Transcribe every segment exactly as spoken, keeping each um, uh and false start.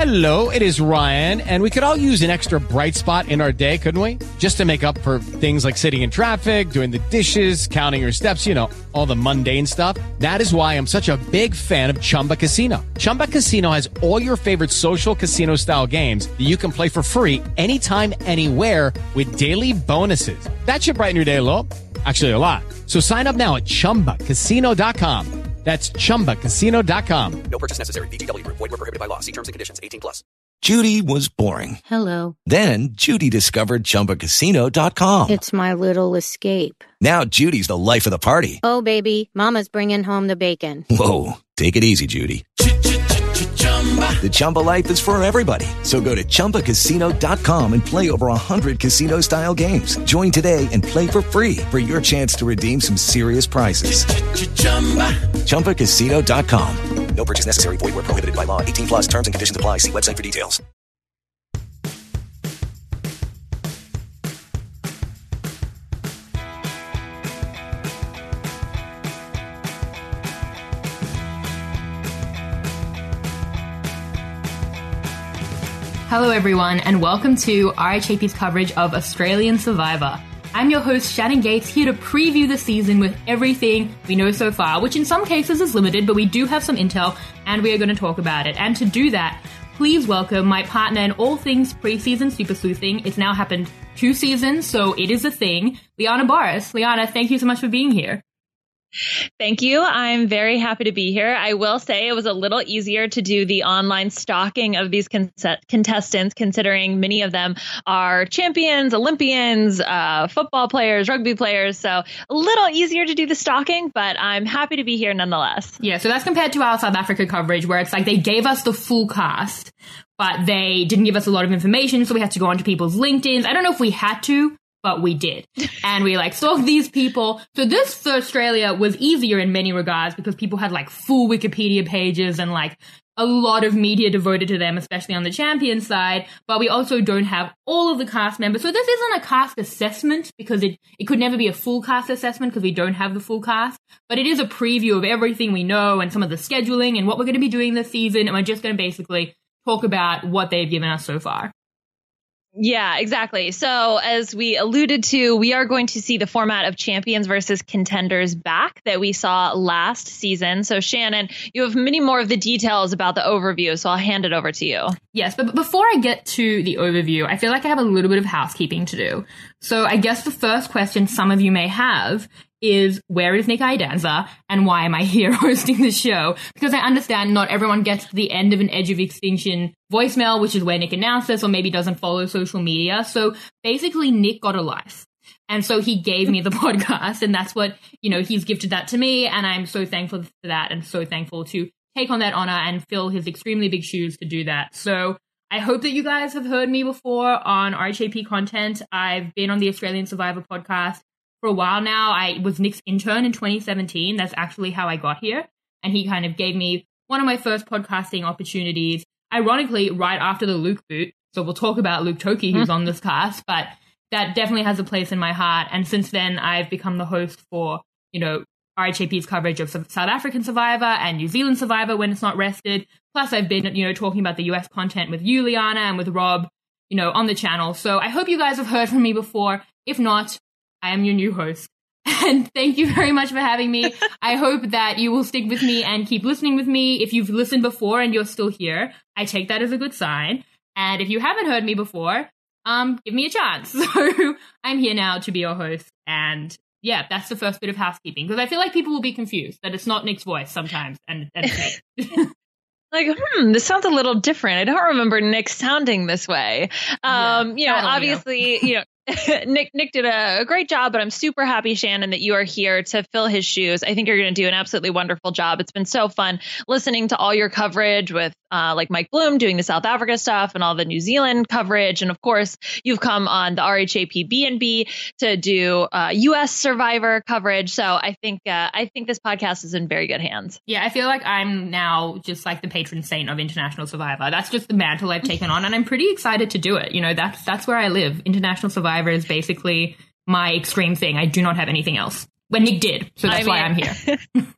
Hello, it is Ryan, and we could all use an extra bright spot in our day, couldn't we? Just to make up for things like sitting in traffic, doing the dishes, counting your steps, you know, all the mundane stuff. That is why I'm such a big fan of Chumba Casino. Chumba Casino has all your favorite social casino-style games that you can play for free anytime, anywhere with daily bonuses. That should brighten your day a little. Actually, a lot. So sign up now at chumba casino dot com. That's chumba casino dot com. No purchase necessary. V G W Group. Void where prohibited by law. See terms and conditions. eighteen plus. Judy was boring. Hello. Then Judy discovered chumba casino dot com. It's my little escape. Now Judy's the life of the party. Oh, baby, mama's bringing home the bacon. Whoa, take it easy, Judy. The Chumba life is for everybody. So go to chumba casino dot com and play over one hundred casino-style games. Join today and play for free for your chance to redeem some serious prizes. chumba casino dot com. No purchase necessary. Void where prohibited by law. eighteen plus terms and conditions apply. See website for details. Hello everyone, and welcome to R H A P's coverage of Australian Survivor. I'm your host, Shannon Gates, here to preview the season with everything we know so far, which in some cases is limited, but we do have some intel, and we are going to talk about it. And to do that, please welcome my partner in all things preseason super sleuthing. It's now happened two seasons, so it is a thing. Liana Boris. Liana, thank you so much for being here. Thank you. I'm very happy to be here. I will say it was a little easier to do the online stalking of these con- contestants, considering many of them are champions, Olympians, uh, football players, rugby players. So a little easier to do the stalking, but I'm happy to be here nonetheless. Yeah, so that's compared to our South Africa coverage, where it's like they gave us the full cast, but they didn't give us a lot of information, so we had to go onto people's LinkedIns. I don't know if we had to, but we did. And we like stalked these people. So this for Australia was easier in many regards because people had like full Wikipedia pages and like a lot of media devoted to them, especially on the champion side. But we also don't have all of the cast members. So this isn't a cast assessment because it, it could never be a full cast assessment because we don't have the full cast. But it is a preview of everything we know and some of the scheduling and what we're going to be doing this season. And we're just going to basically talk about what they've given us so far. Yeah, exactly. So as we alluded to, we are going to see the format of champions versus contenders back that we saw last season. So Shannon, you have many more of the details about the overview, so I'll hand it over to you. Yes, but before I get to the overview, I feel like I have a little bit of housekeeping to do. So I guess the first question some of you may have is, where is Nick Idanza and why am I here hosting the show? Because I understand not everyone gets to the end of an Edge of Extinction voicemail, which is where Nick announces or maybe doesn't follow social media. So basically Nick got a life. And so he gave me the podcast, and that's what, you know, he's gifted that to me. And I'm so thankful for that and so thankful to take on that honor and fill his extremely big shoes to do that. So I hope that you guys have heard me before on R H A P content. I've been on the Australian Survivor podcast for a while now. I was Nick's intern in twenty seventeen. That's actually how I got here. And he kind of gave me one of my first podcasting opportunities, ironically, right after the Luke boot. So we'll talk about Luke Toki, who's on this cast, but that definitely has a place in my heart. And since then, I've become the host for, you know, R H A P's coverage of South African Survivor and New Zealand Survivor when it's not rested. Plus, I've been, you know, talking about the U S content with you, Liana, and with Rob, you know, on the channel. So I hope you guys have heard from me before. If not, I am your new host. And thank you very much for having me. I hope that you will stick with me and keep listening with me. If you've listened before and you're still here, I take that as a good sign. And if you haven't heard me before, um, give me a chance. So I'm here now to be your host. And yeah, that's the first bit of housekeeping, because I feel like people will be confused that it's not Nick's voice sometimes. And, and it's me. Like, hmm, this sounds a little different. I don't remember Nick sounding this way. Um, Yeah, you know, obviously, you know, Nick Nick did a, a great job, but I'm super happy, Shannon, that you are here to fill his shoes. I think you're going to do an absolutely wonderful job. It's been so fun listening to all your coverage with uh, like Mike Bloom doing the South Africa stuff and all the New Zealand coverage. And of course, you've come on the R H A P B and B to do uh, U S Survivor coverage. So I think uh, I think this podcast is in very good hands. Yeah, I feel like I'm now just like the patron saint of International Survivor. That's just the mantle I've taken on, and I'm pretty excited to do it. You know, that's that's where I live. International Survivor is basically my extreme thing. I do not have anything else. When Nick did, so that's I mean, why I'm here.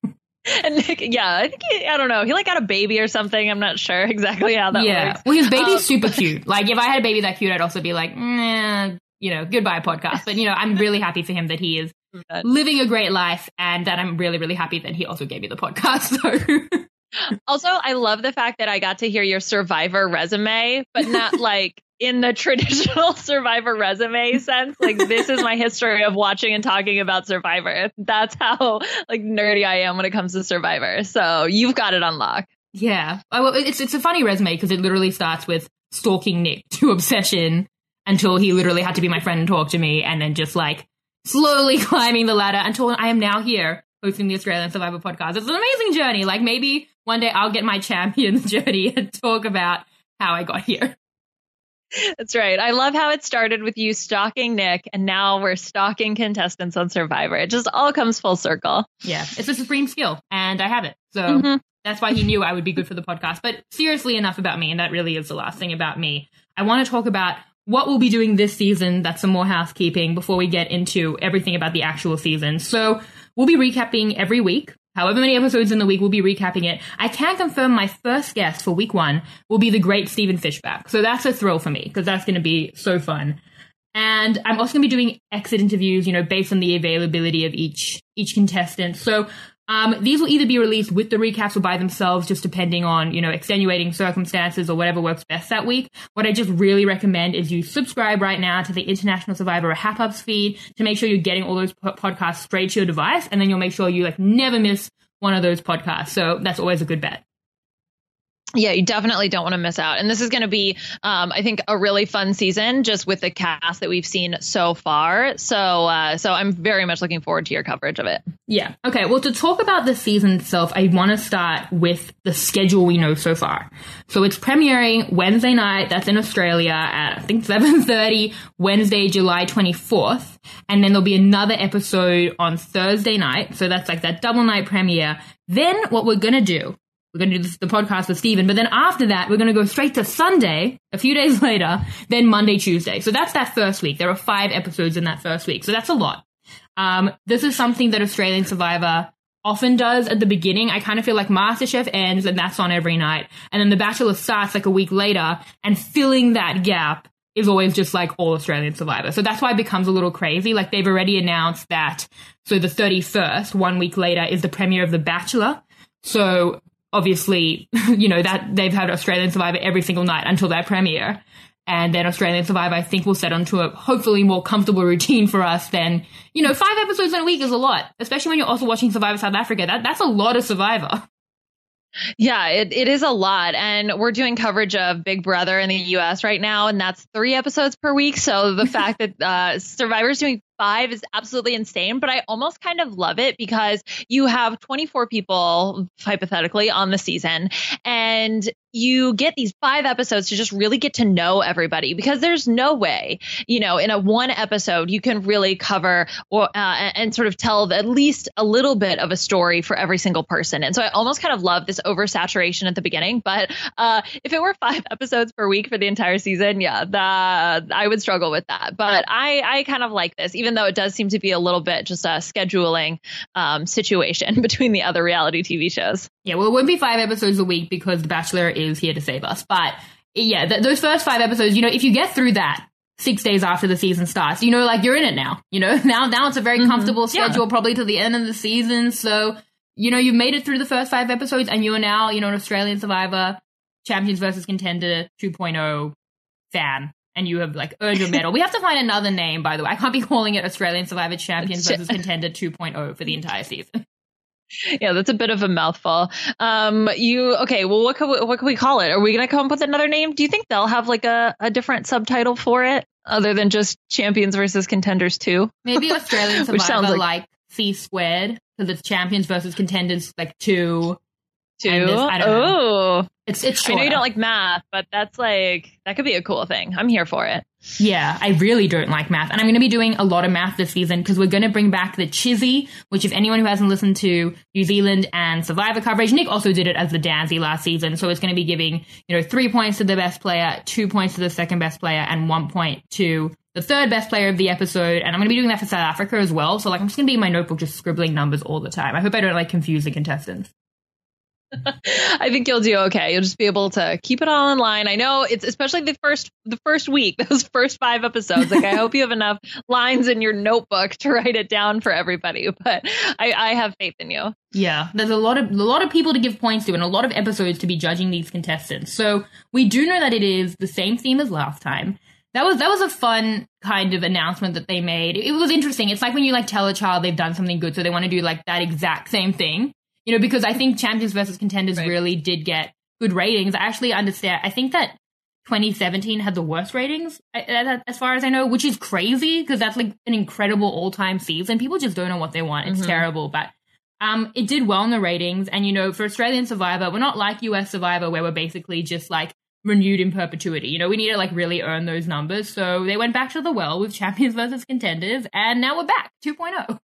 And Nick, yeah, I think he, I don't know. He like got a baby or something. I'm not sure exactly how that yeah. works. Well, his baby's Um, super cute. Like, if I had a baby that cute, I'd also be like, nah, you know, goodbye podcast. But, you know, I'm really happy for him that he is living a great life, and that I'm really, really happy that he also gave me the podcast. So. Also, I love the fact that I got to hear your Survivor resume, but not like in the traditional Survivor resume sense. Like, this is my history of watching and talking about Survivor. That's how like nerdy I am when it comes to Survivor. So you've got it on lock. Yeah. Oh, well, it's, it's a funny resume because it literally starts with stalking Nick to obsession until he literally had to be my friend and talk to me, and then just like slowly climbing the ladder until I am now here hosting the Australian Survivor podcast. It's an amazing journey. Like, maybe one day I'll get my champion's journey and talk about how I got here. That's right. I love how it started with you stalking Nick, and now we're stalking contestants on Survivor. It just all comes full circle. Yeah, it's a supreme skill, and I have it. So Mhm. that's why he knew I would be good for the podcast. But seriously, enough about me, and that really is the last thing about me. I want to talk about what we'll be doing this season. That's some more housekeeping before we get into everything about the actual season. So we'll be recapping every week. However many episodes in the week, we'll be recapping it. I can confirm my first guest for week one will be the great Stephen Fishbach. So that's a thrill for me, because that's going to be so fun. And I'm also going to be doing exit interviews, you know, based on the availability of each each contestant. So um, these will either be released with the recaps or by themselves, just depending on, you know, extenuating circumstances or whatever works best that week. What I just really recommend is you subscribe right now to the International Survivor Hap-Ups feed to make sure you're getting all those po- podcasts straight to your device, and then you'll make sure you like never miss one of those podcasts. So that's always a good bet. Yeah, you definitely don't want to miss out. And this is going to be, um, I think, a really fun season just with the cast that we've seen so far. So uh, so I'm very much looking forward to your coverage of it. Yeah. Okay. Well, to talk about the season itself, I want to start with the schedule we know so far. So it's premiering Wednesday night. That's in Australia at, I think, seven thirty, Wednesday, July twenty-fourth. And then there'll be another episode on Thursday night. So that's like that double night premiere. Then what we're going to do, we're going to do this, the podcast with Stephen, but then after that, we're going to go straight to Sunday, a few days later, then Monday, Tuesday. So that's that first week. There are five episodes in that first week. So that's a lot. Um, this is something that Australian Survivor often does at the beginning. I kind of feel like MasterChef ends and that's on every night. And then The Bachelor starts like a week later, and filling that gap is always just like all Australian Survivor. So that's why it becomes a little crazy. Like, they've already announced that. So the thirty-first, one week later, is the premiere of The Bachelor. So obviously, you know, that they've had Australian Survivor every single night until that premiere. And then Australian Survivor, I think, will set onto a hopefully more comfortable routine for us than, you know, five episodes in a week is a lot, especially when you're also watching Survivor South Africa. That That's a lot of Survivor. Yeah, it, it is a lot. And we're doing coverage of Big Brother in the U S right now, and that's three episodes per week. So the fact that uh, Survivor's doing five is absolutely insane. But I almost kind of love it because you have twenty-four people, hypothetically, on the season, and you get these five episodes to just really get to know everybody, because there's no way, you know, in a one episode you can really cover or uh, and, and sort of tell at least a little bit of a story for every single person. And so I almost kind of love this oversaturation at the beginning. But uh, if it were five episodes per week for the entire season, yeah, that I would struggle with that. But I, I kind of like this, even though it does seem to be a little bit just a scheduling um, situation between the other reality T V shows. Yeah, well, it won't be five episodes a week because The Bachelor is here to save us. But yeah, th- those first five episodes, you know, if you get through that six days after the season starts, you know, like, you're in it now. You know, now now it's a very mm-hmm. comfortable schedule, yeah. probably to the end of the season. So, you know, you've made it through the first five episodes, and you are now, you know, an Australian Survivor Champions versus Contender two point oh fan. And you have, like, earned your medal. We have to find another name, by the way. I can't be calling it Australian Survivor Champions versus Contender two point oh for the entire season. Yeah, that's a bit of a mouthful. Um, you okay? Well, what can we, what can we call it? Are we gonna come up with another name? Do you think they'll have like a, a different subtitle for it other than just Champions versus Contenders two? Maybe Australian Survivor, Which sounds like, like C squared, because it's Champions versus Contenders like two. Two. I don't know. Oh, it's it's. Shorter. I know you don't like math, but that's like that could be a cool thing. I'm here for it. Yeah, I really don't like math. And I'm going to be doing a lot of math this season because we're going to bring back the Chizzy, which, if anyone who hasn't listened to New Zealand and Survivor coverage, Nick also did it as the Danzy last season. So it's going to be giving, you know, three points to the best player, two points to the second best player, and one point to the third best player of the episode, and I'm going to be doing that for South Africa as well. So like I'm just going to be in my notebook just scribbling numbers all the time. I hope I don't like confuse the contestants. I think you'll do okay. You'll just be able to keep it all in line. I know it's especially the first the first week, those first five episodes. Like I hope you have enough lines in your notebook to write it down for everybody. But I, I have faith in you. Yeah, there's a lot of a lot of people to give points to and a lot of episodes to be judging these contestants. So we do know that it is the same theme as last time. That was that was a fun kind of announcement that they made. It was interesting. It's like when you like tell a child they've done something good, so they want to do like that exact same thing. You know, because I think Champions versus Contenders right. really did get good ratings. I actually understand. I think that twenty seventeen had the worst ratings, as far as I know, which is crazy because that's like an incredible all-time season. People just don't know what they want. It's mm-hmm. terrible. But um, it did well in the ratings. And, you know, for Australian Survivor, we're not like U S Survivor where we're basically just like renewed in perpetuity. You know, we need to like really earn those numbers. So they went back to the well with Champions versus Contenders. And now we're back, two point oh.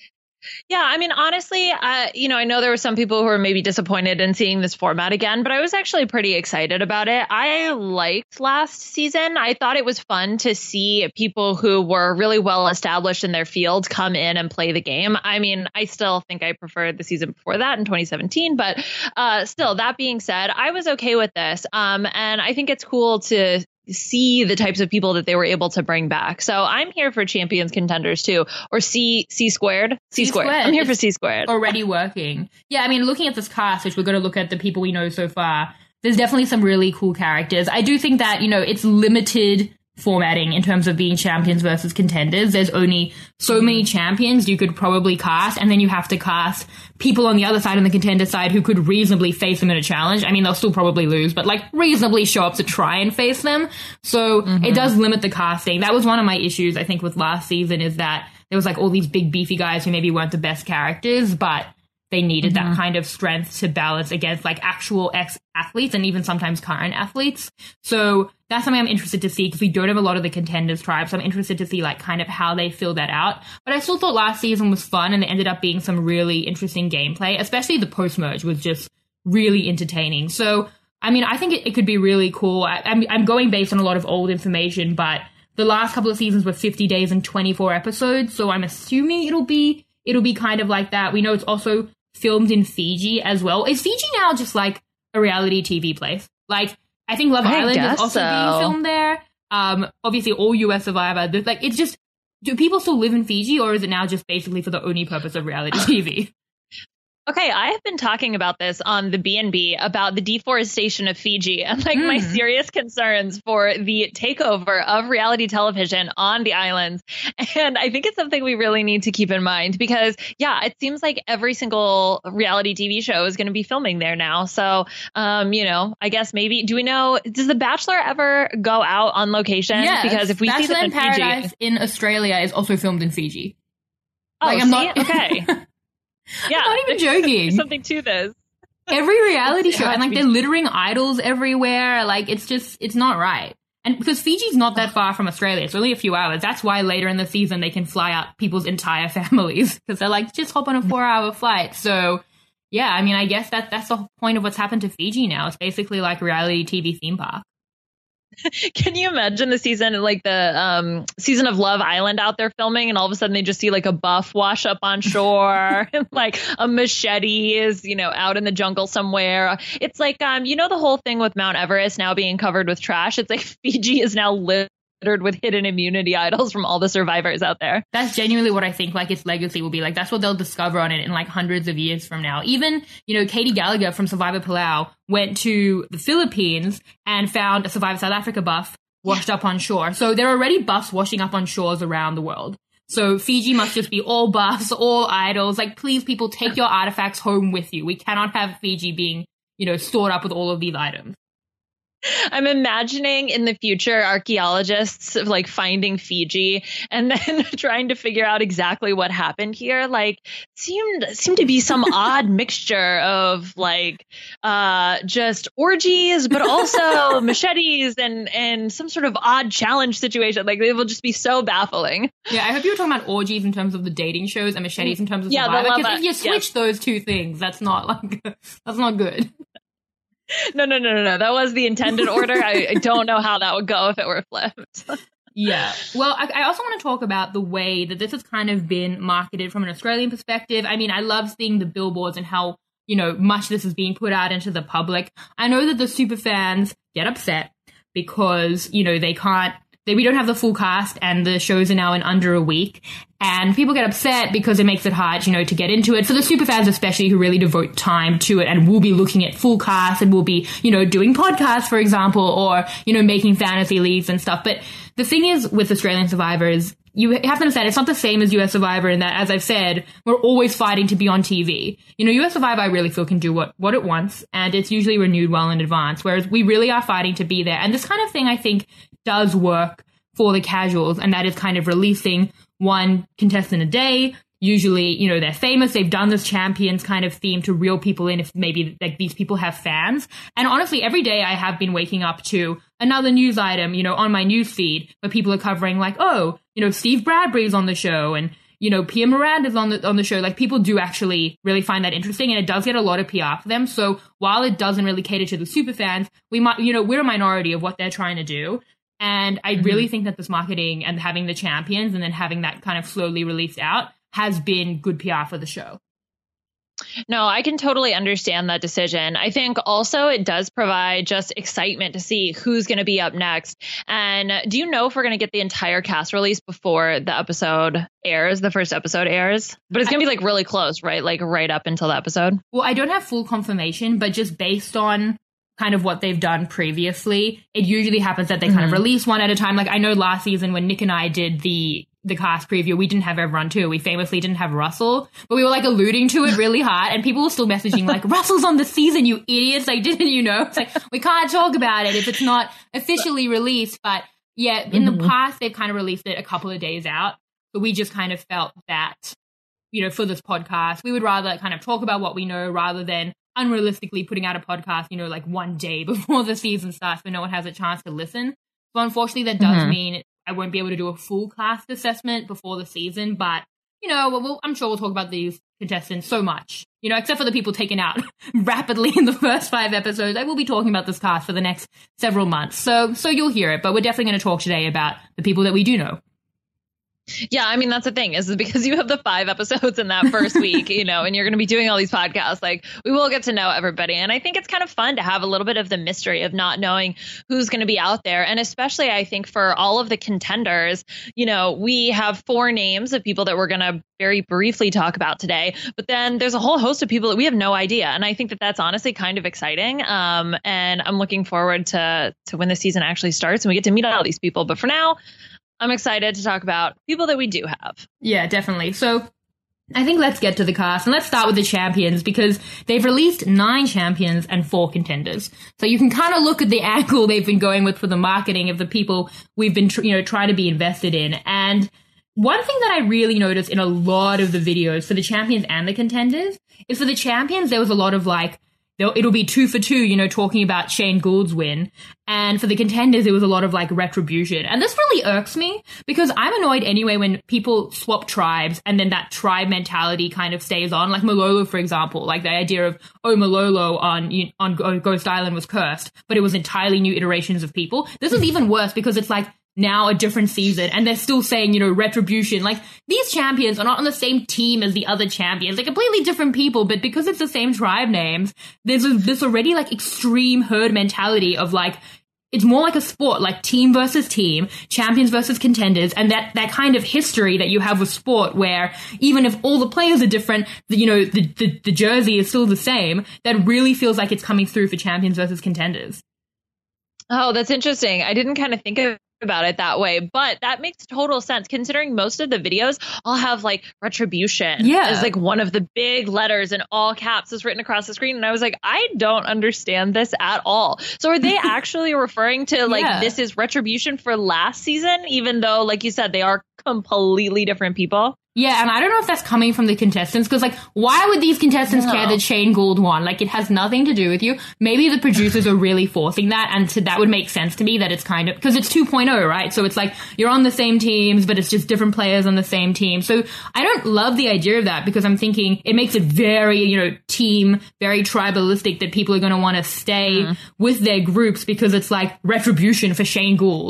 Yeah, I mean, honestly, uh, you know, I know there were some people who were maybe disappointed in seeing this format again, but I was actually pretty excited about it. I liked last season. I thought it was fun to see people who were really well established in their field come in and play the game. I mean, I still think I preferred the season before that in twenty seventeen, but uh, still, that being said, I was okay with this. Um, and I think it's cool to see the types of people that they were able to bring back. So I'm here for Champions Contenders too, or C C squared. C, C squared. squared. I'm here for C squared. Already working. Yeah, I mean, looking at this cast, which we're going to look at the people we know so far, there's definitely some really cool characters. I do think that, you know, it's limited formatting in terms of being Champions versus Contenders. There's only so many champions you could probably cast, and then you have to cast people on the other side, on the contender side, who could reasonably face them in a challenge. I mean, they'll still probably lose, but like reasonably show up to try and face them. So mm-hmm. it does limit the casting. That was one of my issues, I think, with last season, is that there was like all these big beefy guys who maybe weren't the best characters, but they needed mm-hmm. that kind of strength to balance against like actual ex-athletes and even sometimes current athletes. So that's something I'm interested to see, because we don't have a lot of the contenders tribes. So I'm interested to see like kind of how they fill that out. But I still thought last season was fun, and there ended up being some really interesting gameplay, especially the post-merge was just really entertaining. So, I mean, I think it, it could be really cool. I, I'm, I'm going based on a lot of old information, but the last couple of seasons were fifty days and twenty-four episodes. So I'm assuming it'll be, it'll be kind of like that. We know it's also filmed in Fiji as well. Is Fiji now just like a reality T V place? Like, I think Love I Island is also so. being filmed there. Um, obviously, all U S Survivor. Like, it's just, do people still live in Fiji, or is it now just basically for the only purpose of reality T V? Okay, I have been talking about this on the B and B about the deforestation of Fiji and like mm. my serious concerns for the takeover of reality television on the islands. And I think it's something we really need to keep in mind because, yeah, it seems like every single reality T V show is going to be filming there now. So, um, you know, I guess maybe, do we know, does The Bachelor ever go out on location? Yes, because if we Bachelor see them in in Paradise Fiji, in Australia is also filmed in Fiji. Oh, like, I'm see? not okay. Yeah, I'm not even joking. There's something to this. Every reality show, and like they're littering idols everywhere. Like it's just, it's not right. And because Fiji's not that far from Australia, it's only a few hours. That's why later in the season they can fly out people's entire families because they're like, just hop on a four-hour flight. So yeah, I mean, I guess that that's the whole point of what's happened to Fiji now. It's basically like a reality T V theme park. Can you imagine the season, like the um, season of Love Island out there filming, and all of a sudden they just see like a buff wash up on shore and like a machete is, you know, out in the jungle somewhere. It's like, um, you know, the whole thing with Mount Everest now being covered with trash. It's like Fiji is now littered with hidden immunity idols from all the survivors out there. That's genuinely what I think like its legacy will be. Like that's what they'll discover on it in like hundreds of years from now. Even, you know, Katie Gallagher from Survivor Palau went to the Philippines and found a Survivor South Africa buff washed up on shore. So there are already buffs washing up on shores around the world. So Fiji must just be all buffs, all idols. Like, please, people, take your artifacts home with you. We cannot have Fiji being, you know, stored up with all of these items. I'm imagining in the future archaeologists like finding Fiji and then trying to figure out exactly what happened here. Like seemed seemed to be some odd mixture of like uh, just orgies, but also machetes and and some sort of odd challenge situation. Like it will just be so baffling. Yeah, I hope you were talking about orgies in terms of the dating shows and machetes in terms of yeah, Survivor. Because if you yeah. switch those two things, that's not like that's not good. No, no, no, no, no. That was the intended order. I, I don't know how that would go if it were flipped. Yeah. Well, I, I also want to talk about the way that this has kind of been marketed from an Australian perspective. I mean, I love seeing the billboards and how, you know, much this is being put out into the public. I know that the super fans get upset because, you know, they can't, they, we don't have the full cast and the shows are now in under a week. And people get upset because it makes it hard, you know, to get into it. For the super fans especially who really devote time to it and will be looking at full cast and will be, you know, doing podcasts, for example, or, you know, making fantasy leagues and stuff. But the thing is with Australian Survivor is you have to understand it's not the same as U S Survivor in that, as I've said, we're always fighting to be on T V. You know, U S Survivor I really feel can do what, what it wants, and it's usually renewed well in advance, whereas we really are fighting to be there. And this kind of thing I think does work for the casuals, and that is kind of releasing one contestant a day. Usually, you know, they're famous. They've done this champions kind of theme to reel people in if maybe like these people have fans. And honestly, every day I have been waking up to another news item, you know, on my news feed where people are covering like, oh, you know, Steve Bradbury's on the show and, you know, Pia Miranda's on the on the show. Like people do actually really find that interesting, and it does get a lot of P R for them. So while it doesn't really cater to the super fans, we might, you know, we're a minority of what they're trying to do. And I mm-hmm. really think that this marketing and having the champions and then having that kind of slowly released out has been good P R for the show. No, I can totally understand that decision. I think also it does provide just excitement to see who's going to be up next. And do you know if we're going to get the entire cast release before the episode airs, the first episode airs? But it's going to be like really close, right? Like right up until the episode. Well, I don't have full confirmation, but just based on kind of what they've done previously, it usually happens that they mm-hmm. kind of release one at a time. Like I know last season when Nick and I did the the cast preview, we didn't have everyone too. We famously didn't have Russell, but we were like alluding to it really hard, and people were still messaging like, Russell's on the season, you idiots. Like, didn't you know? It's like, we can't talk about it if it's not officially released. But yeah, in mm-hmm. the past, they've kind of released it a couple of days out. But we just kind of felt that, you know, for this podcast, we would rather kind of talk about what we know rather than unrealistically putting out a podcast, you know, like one day before the season starts when no one has a chance to listen. So unfortunately, that does mm-hmm. mean I won't be able to do a full cast assessment before the season. But, you know, we'll, I'm sure we'll talk about these contestants so much, you know, except for the people taken out rapidly in the first five episodes. I will be talking about this cast for the next several months. So, so you'll hear it. But we're definitely going to talk today about the people that we do know. Yeah, I mean, that's the thing is because you have the five episodes in that first week, you know, and you're going to be doing all these podcasts, like we will get to know everybody. And I think it's kind of fun to have a little bit of the mystery of not knowing who's going to be out there. And especially, I think for all of the contenders, you know, we have four names of people that we're going to very briefly talk about today. But then there's a whole host of people that we have no idea. And I think that that's honestly kind of exciting. Um, and I'm looking forward to to when the season actually starts and we get to meet all these people. But for now, I'm excited to talk about people that we do have. Yeah, definitely. So I think let's get to the cast, and let's start with the champions because they've released nine champions and four contenders. So you can kind of look at the angle they've been going with for the marketing of the people we've been, you know, trying to be invested in. And one thing that I really noticed in a lot of the videos for the champions and the contenders is for the champions, there was a lot of like, it'll be two for two, you know, talking about Shane Gould's win. And for the contenders, it was a lot of like retribution. And this really irks me because I'm annoyed anyway when people swap tribes and then that tribe mentality kind of stays on. Like Malolo, for example, like the idea of, oh, Malolo on, on Ghost Island was cursed, but it was entirely new iterations of people. This is even worse because it's like, now a different season and they're still saying, you know, retribution. Like these champions are not on the same team as the other champions. They're completely different people, but because it's the same tribe names, there's a, this already like extreme herd mentality of like, it's more like a sport, like team versus team, champions versus contenders, and that, that kind of history that you have with sport where even if all the players are different, the, you know, the, the, the jersey is still the same, that really feels like it's coming through for champions versus contenders. Oh, that's interesting. I didn't kind of think of about it that way, but that makes total sense considering most of the videos all have like retribution yeah. as like one of the big letters in all caps is written across the screen. And I was like, I don't understand this at all. So are they actually referring to like yeah. this is retribution for last season, even though, like you said, they are completely different people? Yeah, and I don't know if that's coming from the contestants, because, like, why would these contestants no. care that Shane Gould won? Like, it has nothing to do with you. Maybe the producers are really forcing that, and to, that would make sense to me that it's kind of, because it's two point oh, right? So it's like, you're on the same teams, but it's just different players on the same team. So I don't love the idea of that, because I'm thinking it makes it very, you know, team, very tribalistic that people are going to want to stay mm. with their groups, because it's like retribution for Shane Gould.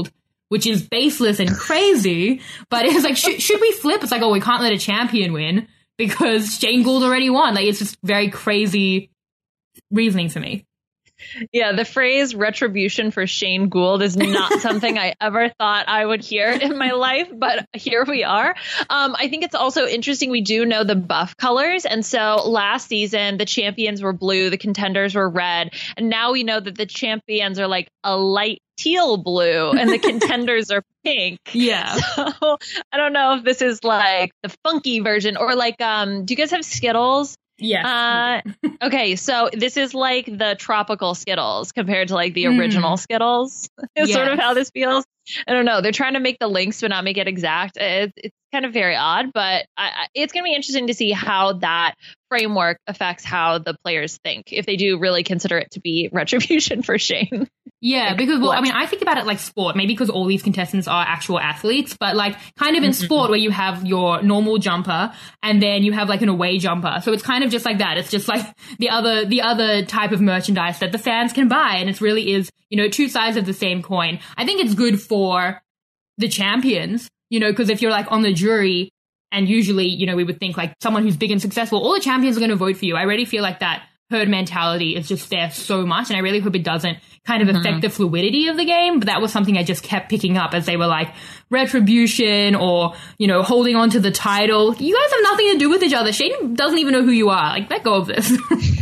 which is baseless and crazy. But it's like, sh- should we flip? It's like, oh, we can't let a champion win because Shane Gould already won. Like, it's just very crazy reasoning to me. Yeah, the phrase retribution for Shane Gould is not something I ever thought I would hear in my life, but here we are. Um, I think it's also interesting. We do know the buff colors. And so last season, the champions were blue, the contenders were red. And now we know that the champions are like a light teal blue and the contenders are pink. Yeah. So I don't know if this is like the funky version or like, um, do you guys have Skittles? Yes. Uh, okay, so this is like the tropical Skittles compared to like the Mm. original Skittles. Is Yes. sort of how this feels. I don't know. They're trying to make the links but not make it exact. It, it's kind of very odd, but I, I, it's going to be interesting to see how that framework affects how the players think, if they do really consider it to be retribution for Shane. Yeah, Like, because, well, what? I mean, I think about it like sport, maybe because all these contestants are actual athletes, but like kind of in Mm-hmm. sport where you have your normal jumper and then you have like an away jumper. So it's kind of just like that. It's just like the other, the other type of merchandise that the fans can buy. And it really is, you know, two sides of the same coin. I think it's good for the champions, you know, because if you're like on the jury and usually, you know, we would think like someone who's big and successful, all the champions are going to vote for you. I really feel like that herd mentality is just there so much, and I really hope it doesn't kind of affect mm-hmm. the fluidity of the game. But that was something I just kept picking up as they were like retribution or, you know, holding on to the title. You guys have nothing to do with each other. Shane doesn't even know who you are. Like, let go of this.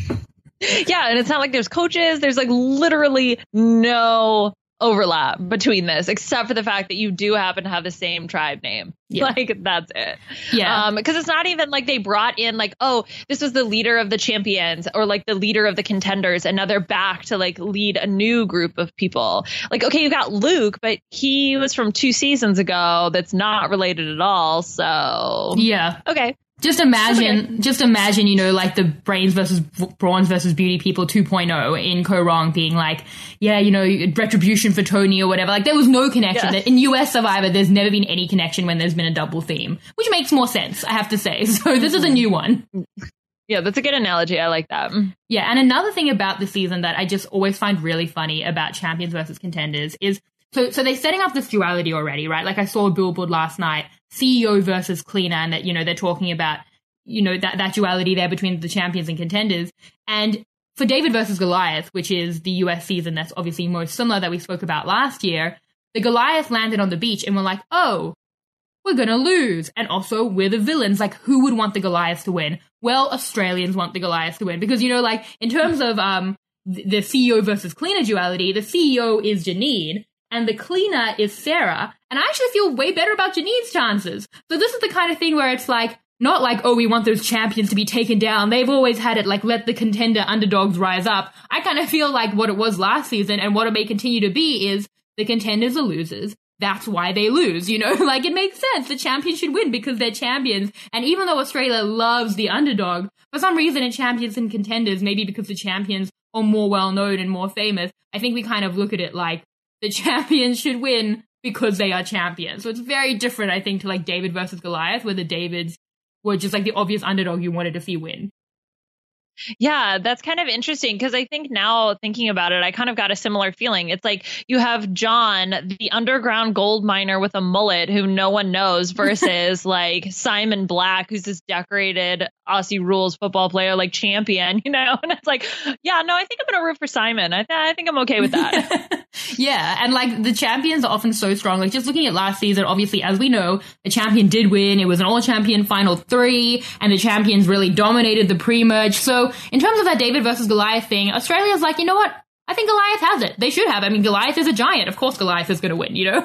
Yeah, and it's not like there's coaches. There's like literally no overlap between this, except for the fact that you do happen to have the same tribe name. Yeah. Like, that's it. Yeah. Um, because it's not even like they brought in like, oh, this was the leader of the champions or like the leader of the contenders, and now they're back to like lead a new group of people. Like, okay, you got Luke, but he was from two seasons ago. That's not related at all. So yeah. Okay. Just imagine, okay. just imagine, you know, like the brains versus brawns versus beauty people two point oh in Ko Wrong being like, yeah, you know, retribution for Tony or whatever. Like, there was no connection. Yeah. In U S Survivor, there's never been any connection when there's been a double theme, which makes more sense, I have to say. So this is a new one. Yeah, that's a good analogy. I like that. Yeah, and another thing about the season that I just always find really funny about champions versus contenders is, so so they're setting up this duality already, right? Like, I saw a billboard last night, C E O versus cleaner, and that, you know, they're talking about, you know, that, that duality there between the champions and contenders. And for David versus Goliath, which is the U S season that's obviously most similar that we spoke about last year, the Goliath landed on the beach and were like, oh, we're gonna lose. And also, we're the villains. Like, who would want the Goliath to win? Well, Australians want the Goliath to win. Because, you know, like, in terms of um the C E O versus cleaner duality, the C E O is Janine, and the cleaner is Sarah. And I actually feel way better about Janine's chances. So this is the kind of thing where it's like, not like, oh, we want those champions to be taken down. They've always had it like, let the contender underdogs rise up. I kind of feel like what it was last season and what it may continue to be is the contenders are losers. That's why they lose, you know? Like, it makes sense. The champions should win because they're champions. And even though Australia loves the underdog, for some reason in champions and contenders, maybe because the champions are more well-known and more famous, I think we kind of look at it like the champions should win because they are champions. So it's very different, I think, to like David versus Goliath, where the Davids were just like the obvious underdog you wanted to see win. Yeah, that's kind of interesting because I think now thinking about it, I kind of got a similar feeling. It's like you have John, the underground gold miner with a mullet who no one knows, versus like Simon Black, who's this decorated Aussie rules football player, like champion, you know? And it's like, yeah, no, I think I'm going to root for Simon. I, th- I think I'm okay with that. Yeah, and like the champions are often so strong. Like just looking at last season, obviously, as we know, the champion did win. It was an all-champion final three, and the champions really dominated the pre-merge. So in terms of that David versus Goliath thing, Australia's like, you know what? I think Goliath has it. They should have. I mean, Goliath is a giant. Of course Goliath is going to win, you know?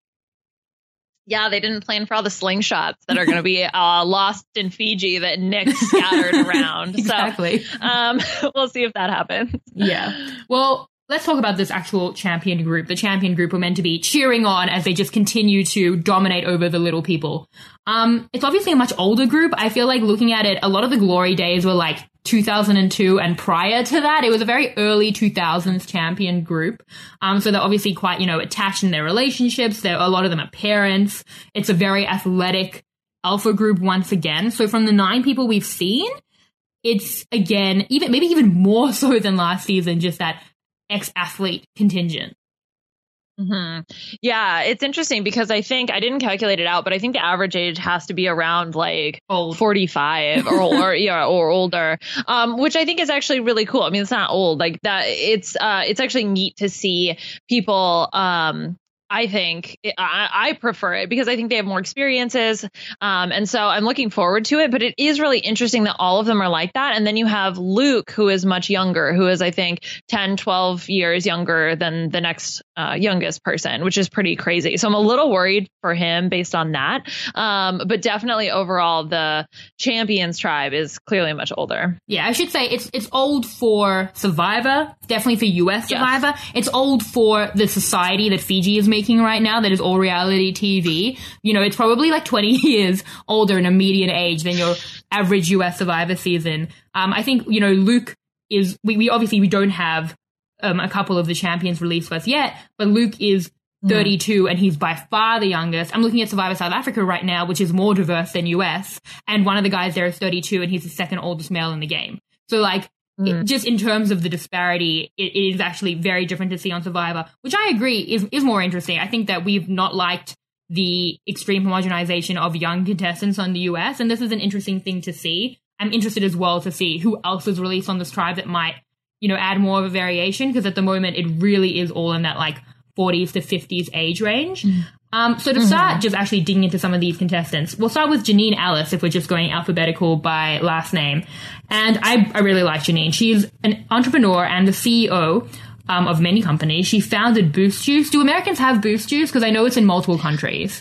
Yeah, they didn't plan for all the slingshots that are going to be uh, lost in Fiji that Nick scattered around. Exactly. So um, we'll see if that happens. Yeah. Well, let's talk about this actual champion group. The champion group were meant to be cheering on as they just continue to dominate over the little people. Um, it's obviously a much older group. I feel like looking at it, a lot of the glory days were like two thousand two, and prior to that, it was a very early two thousands champion group. Um, so they're obviously quite, you know, attached in their relationships. They're, a lot of them are parents. It's a very athletic alpha group once again. So from the nine people we've seen, it's again, even maybe even more so than last season, just that ex-athlete contingent. Mm-hmm. Yeah, it's interesting because I think I didn't calculate it out, but I think the average age has to be around like Old. forty-five or or yeah or older, um, which I think is actually really cool. I mean, it's not old like that. It's uh, it's actually neat to see people. Um, I think I, I prefer it because I think they have more experiences. Um, and so I'm looking forward to it. But it is really interesting that all of them are like that. And then you have Luke, who is much younger, who is, I think, ten, twelve years younger than the next uh, youngest person, which is pretty crazy. So I'm a little worried for him based on that. Um, but definitely overall, the Champions tribe is clearly much older. Yeah, I should say it's it's old for Survivor, definitely for U S Survivor. Yes. It's old for the society that Fiji is making right now, that is all reality T V. You know, it's probably like twenty years older in a median age than your average U S Survivor season. Um, I think, you know, Luke is, we, we obviously, we don't have um, a couple of the champions released to us yet, but Luke is thirty-two mm. and he's by far the youngest. I'm looking at Survivor South Africa right now, which is more diverse than U S, and one of the guys there is thirty-two and he's the second oldest male in the game. So like, mm. it, just in terms of the disparity, it, it is actually very different to see on Survivor, which I agree is, is more interesting. I think that we've not liked the extreme homogenization of young contestants on the U S, and this is an interesting thing to see. I'm interested as well to see who else is released on this tribe that might, you know, add more of a variation, because at the moment it really is all in that like forties to fifties age range. Mm. Um, so to start mm-hmm. just actually digging into some of these contestants, we'll start with Janine Ellis if we're just going alphabetical by last name. And I, I really like Janine. She's an entrepreneur and the C E O um, of many companies. She founded Boost Juice. Do Americans have Boost Juice? Because I know it's in multiple countries.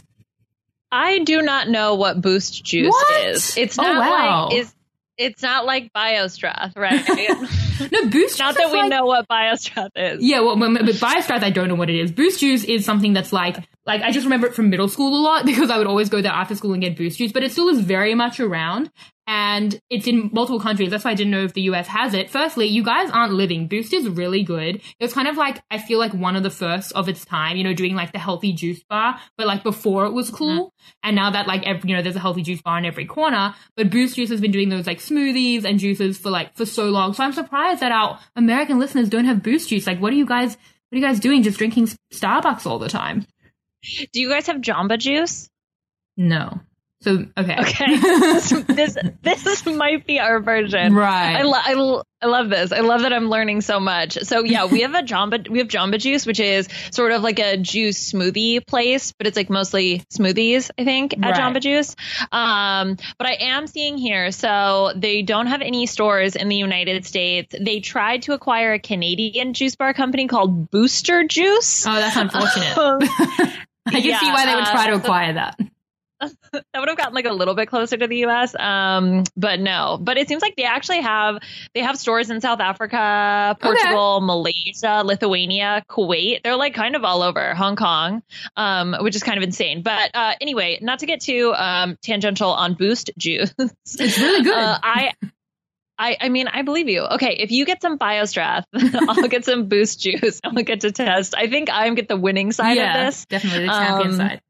I do not know what Boost Juice what? is. It's oh, not wow. like is it's not like BioStrath, right? No, Boost Juice. Not that we like, know what BioStrath is. Yeah, well, but BioStrath, I don't know what it is. Boost Juice is something that's like, like I just remember it from middle school a lot because I would always go there after school and get Boost Juice, but it still is very much around. And it's in multiple countries. That's why I didn't know if the U S has it. Firstly, you guys aren't living. Boost is really good. It was kind of like, I feel like one of the first of its time, you know, doing like the healthy juice bar, but like before it was cool. Mm-hmm. And now that like, every, you know, there's a healthy juice bar in every corner, but Boost Juice has been doing those like smoothies and juices for like, for so long. So I'm surprised that our American listeners don't have Boost Juice. Like, what are you guys, what are you guys doing? Just drinking Starbucks all the time? Do you guys have Jamba Juice? No. So, okay. Okay. this this might be our version. Right. I, lo- I, lo- I love this. I love that I'm learning so much. So, yeah, we have a Jamba, we have Jamba Juice, which is sort of like a juice smoothie place, but it's like mostly smoothies, I think, at right. Jamba Juice. Um, but I am seeing here, so they don't have any stores in the United States. They tried to acquire a Canadian juice bar company called Booster Juice. Oh, that's unfortunate. Um, I can yeah, see why they would try to acquire that. That would have gotten like a little bit closer to the U S, um, but no. But it seems like they actually have they have stores in South Africa, Portugal, okay. Malaysia, Lithuania, Kuwait. They're like kind of all over, Hong Kong, um, which is kind of insane. But uh, anyway, not to get too um, tangential on Boost Juice. It's really good. Uh, I. I, I mean, I believe you. Okay, if you get some BioStrath, I'll get some Boost Juice. I'll get to test. I think I'm get the winning side yeah, of this. Definitely the champion um, side.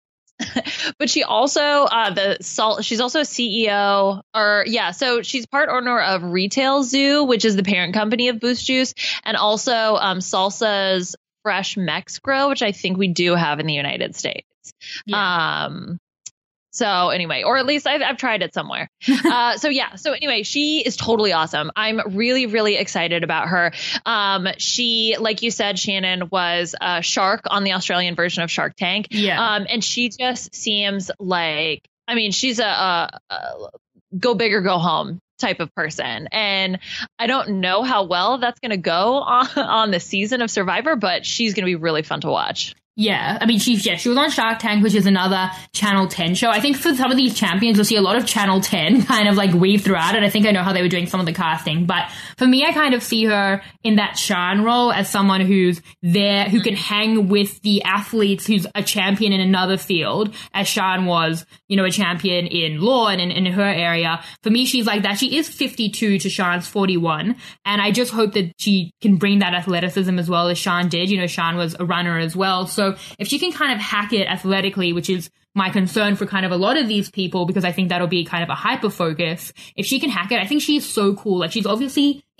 But she also uh the salt she's also a C E O or yeah so she's part owner of Retail Zoo, which is the parent company of Boost Juice, and also um Salsa's Fresh Mex Grow, which I think we do have in the United States. Yeah. Um So anyway, or at least I've, I've tried it somewhere. Uh, so yeah. So anyway, she is totally awesome. I'm really, really excited about her. Um, she, like you said, Shannon, was a shark on the Australian version of Shark Tank. Yeah. Um, and she just seems like, I mean, she's a, a, a go big or go home type of person. And I don't know how well that's going to go on, on the season of Survivor, but she's going to be really fun to watch. Yeah, I mean, she yeah, she was on Shark Tank, which is another Channel ten show. I think for some of these champions, you'll see a lot of Channel ten kind of like weave throughout it. I think I know how they were doing some of the casting. But for me, I kind of see her in that Shan role as someone who's there, who can hang with the athletes, who's a champion in another field, as Shan was, you know, a champion in law and in, in her area. For me, she's like that. She is fifty-two to Shan's forty-one. And I just hope that she can bring that athleticism as well as Shan did. You know, Shan was a runner as well. So So if she can kind of hack it athletically, which is my concern for kind of a lot of these people, because I think that'll be kind of a hyper focus. If she can hack it, I think she's so cool. Like, she's obviously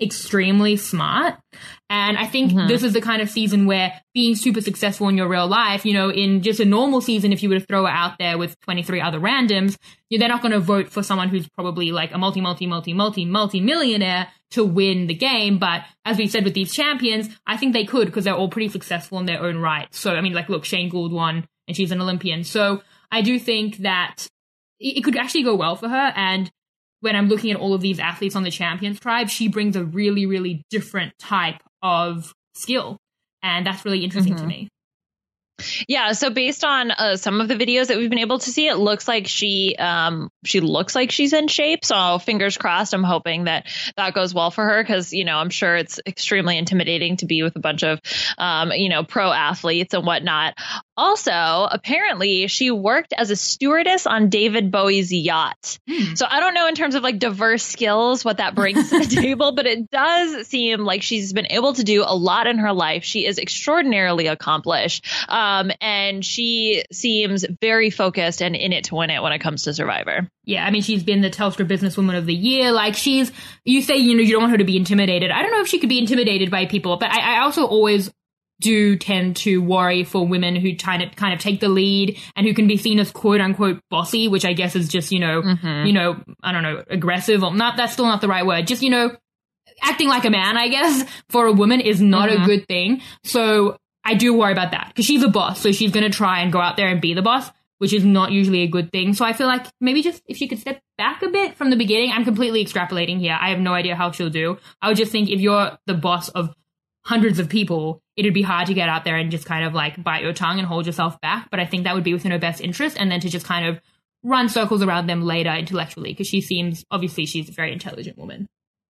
extremely smart. And I think mm-hmm. this is the kind of season where being super successful in your real life, you know, in just a normal season, if you were to throw it out there with twenty-three other randoms, you know, they're not going to vote for someone who's probably like a multi, multi, multi, multi, multi-millionaire to win the game. But as we said with these champions, I think they could because they're all pretty successful in their own right. So, I mean, like, look, Shane Gould won and she's an Olympian. So I do think that it could actually go well for her. And when I'm looking at all of these athletes on the Champions Tribe, she brings a really, really different type of skill. And that's really interesting mm-hmm. to me. Yeah. So based on uh, some of the videos that we've been able to see, it looks like she um, she looks like she's in shape. So fingers crossed. I'm hoping that that goes well for her because, you know, I'm sure it's extremely intimidating to be with a bunch of, um, you know, pro athletes and whatnot. Also, apparently she worked as a stewardess on David Bowie's yacht. Hmm. So I don't know in terms of like diverse skills, what that brings to the table, but it does seem like she's been able to do a lot in her life. She is extraordinarily accomplished. Um, and she seems very focused and in it to win it when it comes to Survivor. Yeah, I mean, she's been the Telstra Businesswoman of the Year. Like, she's, you say, you know, you don't want her to be intimidated. I don't know if she could be intimidated by people, but I, I also always do tend to worry for women who kind of kind of take the lead and who can be seen as quote unquote bossy, which I guess is just, you know, mm-hmm. you know, I don't know, aggressive or not. That's still not the right word. Just, you know, acting like a man, I guess, for a woman is not mm-hmm. a good thing. So I do worry about that because she's a boss. So she's going to try and go out there and be the boss, which is not usually a good thing. So I feel like maybe just if she could step back a bit from the beginning. I'm completely extrapolating here. I have no idea how she'll do. I would just think if you're the boss of hundreds of people, it'd be hard to get out there and just kind of like bite your tongue and hold yourself back. But I think that would be within her best interest. And then to just kind of run circles around them later intellectually, because she seems, obviously she's a very intelligent woman.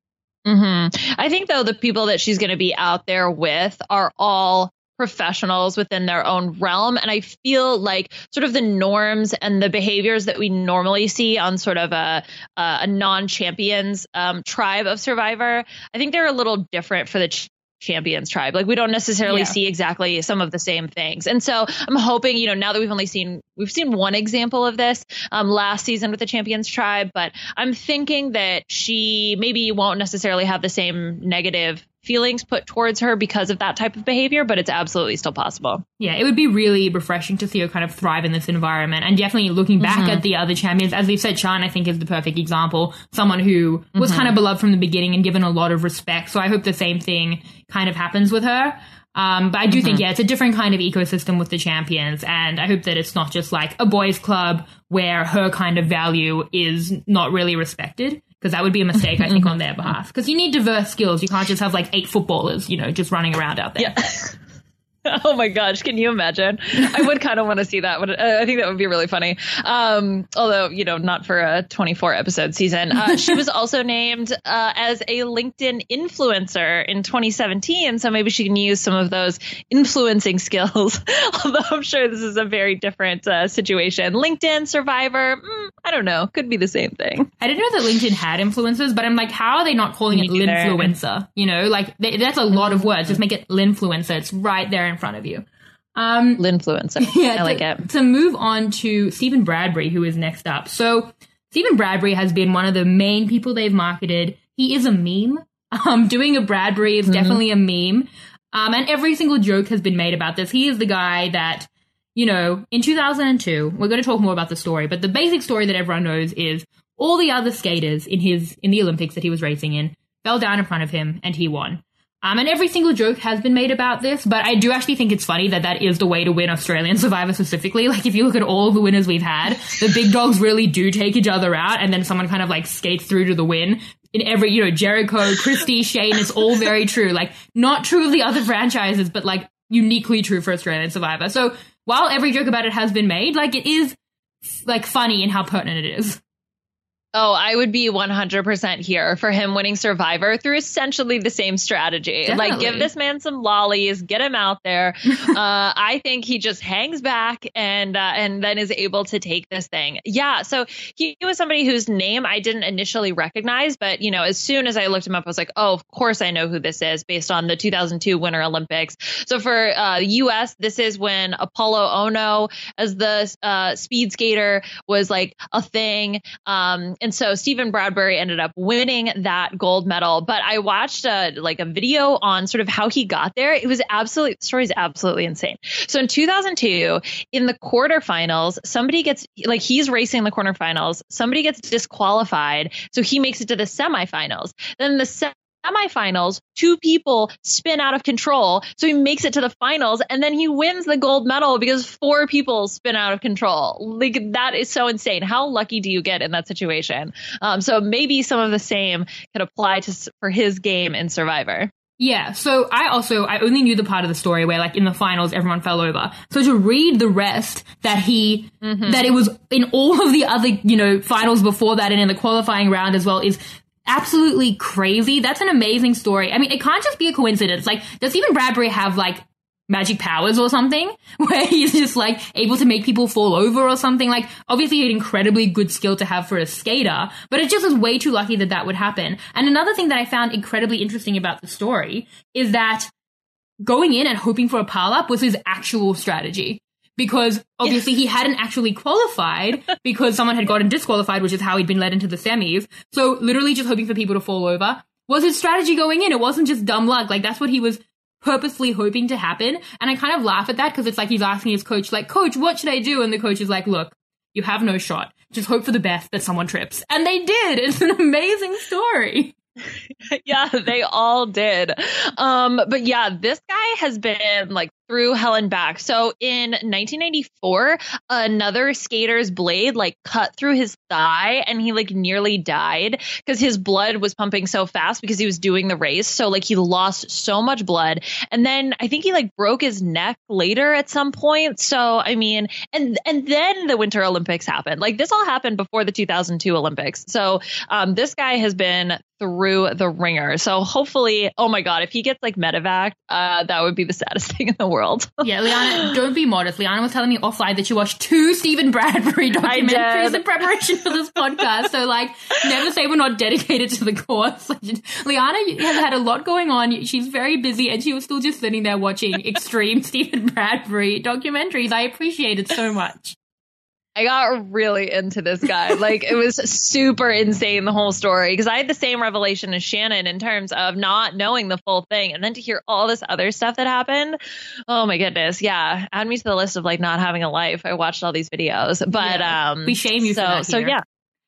Mm-hmm. I think, though, the people that she's going to be out there with are all professionals within their own realm. And I feel like sort of the norms and the behaviors that we normally see on sort of a, a non-champions um, tribe of Survivor, I think they're a little different for the ch- Champions Tribe. Like, we don't necessarily yeah. see exactly some of the same things. And so I'm hoping, you know, now that we've only seen, we've seen one example of this um, last season with the Champions Tribe, but I'm thinking that she maybe won't necessarily have the same negative feelings put towards her because of that type of behavior, but it's absolutely still possible. Yeah, it would be really refreshing to see her kind of thrive in this environment. And definitely looking back mm-hmm. at the other champions, as we've said, Sean, I think, is the perfect example. Someone who was mm-hmm. kind of beloved from the beginning and given a lot of respect. So I hope the same thing kind of happens with her. Um, but I do mm-hmm. think, yeah, it's a different kind of ecosystem with the champions. And I hope that it's not just like a boys' club where her kind of value is not really respected. Because that would be a mistake, I think, on their behalf. Because you need diverse skills. You can't just have, like, eight footballers, you know, just running around out there. Yeah. Oh, my gosh. Can you imagine? I would kind of want to see that. But uh, I think that would be really funny. Um, although, you know, not for a twenty-four episode season. Uh, she was also named uh, as a LinkedIn influencer in twenty seventeen. So maybe she can use some of those influencing skills. Although I'm sure this is a very different uh, situation. LinkedIn, Survivor, mm, I don't know. Could be the same thing. I didn't know that LinkedIn had influencers, but I'm like, how are they not calling Me it Linfluencer? You know, like, they, that's a lot of words. Just make it Linfluencer. It's right there in front of you. Um, Linfluencer. Yeah, I like to, it. To move on to Stephen Bradbury, who is next up. So Stephen Bradbury has been one of the main people they've marketed. He is a meme. Um, doing a Bradbury is mm-hmm. definitely a meme. Um, and every single joke has been made about this. He is the guy that, you know, in two thousand two, we're going to talk more about the story, but the basic story that everyone knows is all the other skaters in his in the Olympics that he was racing in fell down in front of him and he won. Um, and every single joke has been made about this, but I do actually think it's funny that that is the way to win Australian Survivor specifically. Like, if you look at all the winners we've had, the big dogs really do take each other out, and then someone kind of, like, skates through to the win. In every, you know, Jericho, Christy, Shane, it's all very true. Like, not true of the other franchises, but, like, uniquely true for Australian Survivor. So, while every joke about it has been made, like, it is, like, funny in how pertinent it is. Oh, I would be one hundred percent here for him winning Survivor through essentially the same strategy. Definitely. Like, give this man some lollies, get him out there. uh, I think he just hangs back and uh, and then is able to take this thing. Yeah, so he, he was somebody whose name I didn't initially recognize, but, you know, as soon as I looked him up, I was like, oh, of course I know who this is based on the two thousand two Winter Olympics. So for uh, U S, this is when Apollo Ono as the uh, speed skater was like a thing. Um, and so Stephen Bradbury ended up winning that gold medal. But I watched a, like a video on sort of how he got there. It was absolutely, the story is absolutely insane. So in two thousand two, in the quarterfinals, somebody gets, like he's racing the quarterfinals, somebody gets disqualified. So he makes it to the semifinals. Then the se- semifinals, two people spin out of control. So he makes it to the finals and then he wins the gold medal because four people spin out of control. Like that is so insane. How lucky do you get in that situation? Um, so maybe some of the same could apply to for his game in Survivor. Yeah, so I also, I only knew the part of the story where, like, in the finals, everyone fell over. So to read the rest, that he, mm-hmm. that it was in all of the other, you know, finals before that and in the qualifying round as well is absolutely crazy. That's an amazing story. I mean, it can't just be a coincidence. Like, does Stephen Bradbury have, like, magic powers or something where he's just, like, able to make people fall over or something? Like, obviously an incredibly good skill to have for a skater, but it just was way too lucky that that would happen. And another thing that I found incredibly interesting about the story is that going in and hoping for a pile-up was his actual strategy. Because obviously he hadn't actually qualified because someone had gotten disqualified, which is how he'd been led into the semis. So literally just hoping for people to fall over was his strategy going in. It wasn't just dumb luck. Like, that's what he was purposely hoping to happen. And I kind of laugh at that because it's like he's asking his coach, like, coach, what should I do? And the coach is like, look, you have no shot. Just hope for the best that someone trips. And they did. It's an amazing story. Yeah, they all did. Um, but yeah, this guy has been like through hell and back. So in nineteen ninety-four, another skater's blade like cut through his thigh and he like nearly died because his blood was pumping so fast because he was doing the race. So like he lost so much blood. And then I think he like broke his neck later at some point. So I mean, and and then the Winter Olympics happened. Like this all happened before the two thousand two Olympics. So um, this guy has been through the ringer. So hopefully, oh my God, if he gets like medevac, uh, that would be the saddest thing in the world. Yeah, Liana, don't be modest. Liana was telling me offline that she watched two Stephen Bradbury documentaries in preparation for this podcast. So like, never say we're not dedicated to the cause. Liana has had a lot going on. She's very busy and she was still just sitting there watching extreme Stephen Bradbury documentaries. I appreciate it so much. I got really into this guy. Like, it was super insane, the whole story, because I had the same revelation as Shannon in terms of not knowing the full thing. And then to hear all this other stuff that happened. Oh, my goodness. Yeah. Add me to the list of like not having a life. I watched all these videos, but yeah. um, we shame you so, for that so here. yeah.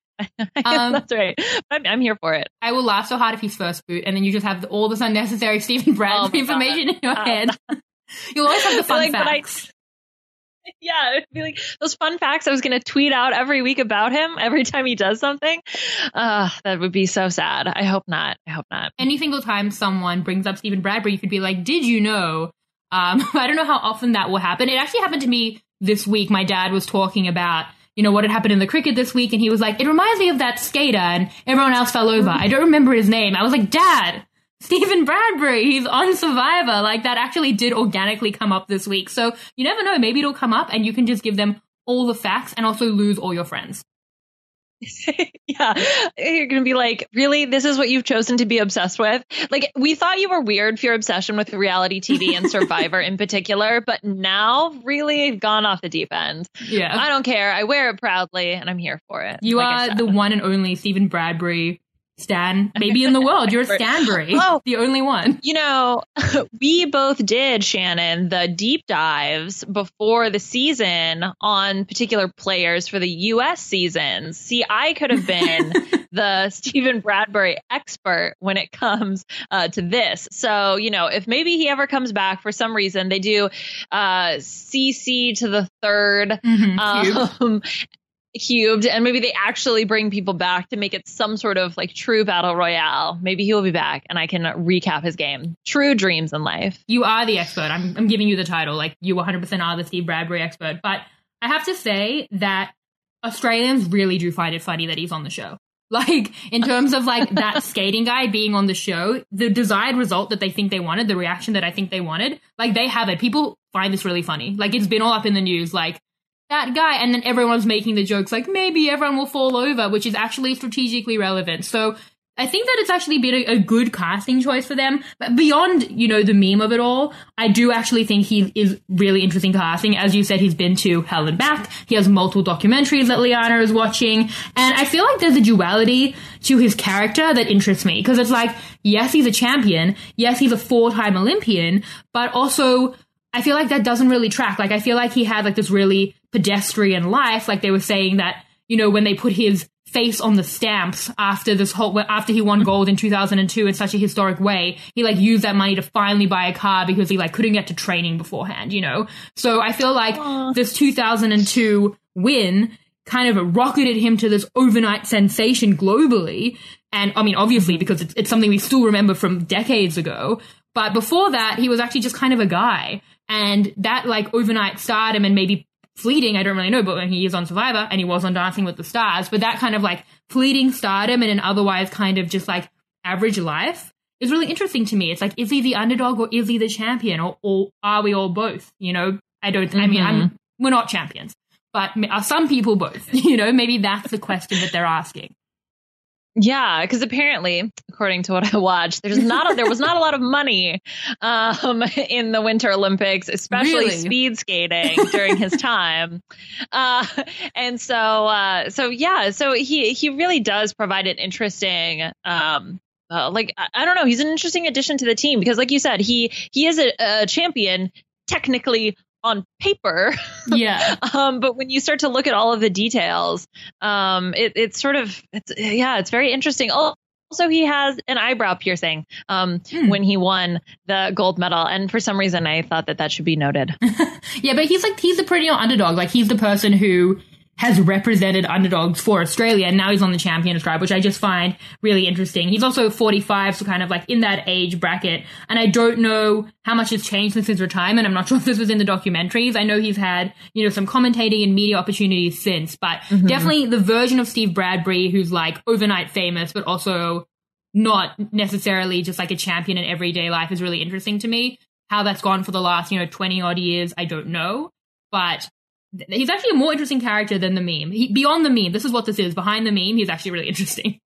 Um, That's right. I'm, I'm here for it. I will laugh so hard if he's first boot, and then you just have all this unnecessary Stephen Bradbury oh information in your uh, head. You'll always have the fun like, facts. Yeah, it'd be like those fun facts I was going to tweet out every week about him every time he does something. Uh, that would be so sad. I hope not. I hope not. Any single time someone brings up Stephen Bradbury, you could be like, did you know? Um, I don't know how often that will happen. It actually happened to me this week. My dad was talking about, you know, what had happened in the cricket this week. And he was like, it reminds me of that skater and everyone else fell over. I don't remember his name. I was like, Dad, Stephen Bradbury, he's on Survivor. Like, that actually did organically come up this week. So you never know, maybe it'll come up and you can just give them all the facts and also lose all your friends. Yeah, you're going to be like, really? This is what you've chosen to be obsessed with? Like, we thought you were weird for your obsession with reality T V and Survivor in particular, but now really you've gone off the deep end. Yeah. I don't care. I wear it proudly and I'm here for it. You like are the one and only Stephen Bradbury Stan, maybe in the world. You're a Stanbury. Oh, the only one. You know, we both did, Shannon, the deep dives before the season on particular players for the U S seasons. See, I could have been the Stephen Bradbury expert when it comes uh, to this. So, you know, if maybe he ever comes back for some reason, they do uh, C C to the third. Mm-hmm. Um, cubed, and maybe they actually bring people back to make it some sort of like true battle royale. Maybe he will be back and I can recap his game. True dreams in life. You are the expert. I'm, I'm giving you the title. Like, you one hundred percent are the Steve Bradbury expert. But I have to say that Australians really do find it funny that he's on the show. Like, in terms of like that skating guy being on the show, the desired result that they think they wanted, the reaction that I think they wanted, like, they have it. People find this really funny. Like, it's been all up in the news. Like, that guy, and then everyone's making the jokes like maybe everyone will fall over, which is actually strategically relevant. So I think that it's actually been a, a good casting choice for them. But beyond, you know, the meme of it all, I do actually think he is really interesting casting. As you said, he's been to Hell and Back. He has multiple documentaries that Liana is watching. And I feel like there's a duality to his character that interests me. Because it's like, yes, he's a champion. Yes, he's a four-time Olympian. But also, I feel like that doesn't really track. Like, I feel like he had like this really pedestrian life. Like they were saying that, you know, when they put his face on the stamps after this whole after he won gold in two thousand two in such a historic way, he like used that money to finally buy a car because he like couldn't get to training beforehand, you know. So I feel like Aww. This two thousand two win kind of rocketed him to this overnight sensation globally. And I mean, obviously, because it's, it's something we still remember from decades ago. But before that, he was actually just kind of a guy, and that like overnight stardom and maybe fleeting, I don't really know, but when he is on Survivor and he was on Dancing with the Stars, but that kind of like fleeting stardom and an otherwise kind of just like average life is really interesting to me. It's like, is he the underdog or is he the champion, or, or are we all both? You know, I don't, mm-hmm. I mean, I'm, we're not champions, but are some people both? You know, maybe that's the question that they're asking. Yeah, because apparently, according to what I watched, there's not a, there was not a lot of money um, in the Winter Olympics, especially really? speed skating during his time. Uh, and so, uh, so yeah, so he he really does provide an interesting. Um, uh, like I, I don't know, he's an interesting addition to the team because, like you said, he he is a, a champion technically on paper. Yeah. um, but when you start to look at all of the details, um, it, it's sort of, it's, yeah, it's very interesting. Also, he has an eyebrow piercing um, hmm. when he won the gold medal. And for some reason, I thought that that should be noted. Yeah, but he's like, he's the perennial underdog. Like, he's the person who has represented underdogs for Australia, and now he's on the Champions Tribe, which I just find really interesting. He's also forty-five, so kind of like in that age bracket, and I don't know how much has changed since his retirement. I'm not sure if this was in the documentaries. I know he's had, you know, some commentating and media opportunities since, but mm-hmm. definitely the version of Steve Bradbury who's like overnight famous, but also not necessarily just like a champion in everyday life is really interesting to me. How that's gone for the last, you know, twenty odd years, I don't know, but he's actually a more interesting character than the meme. He, beyond the meme, this is what this is. Behind the meme, he's actually really interesting.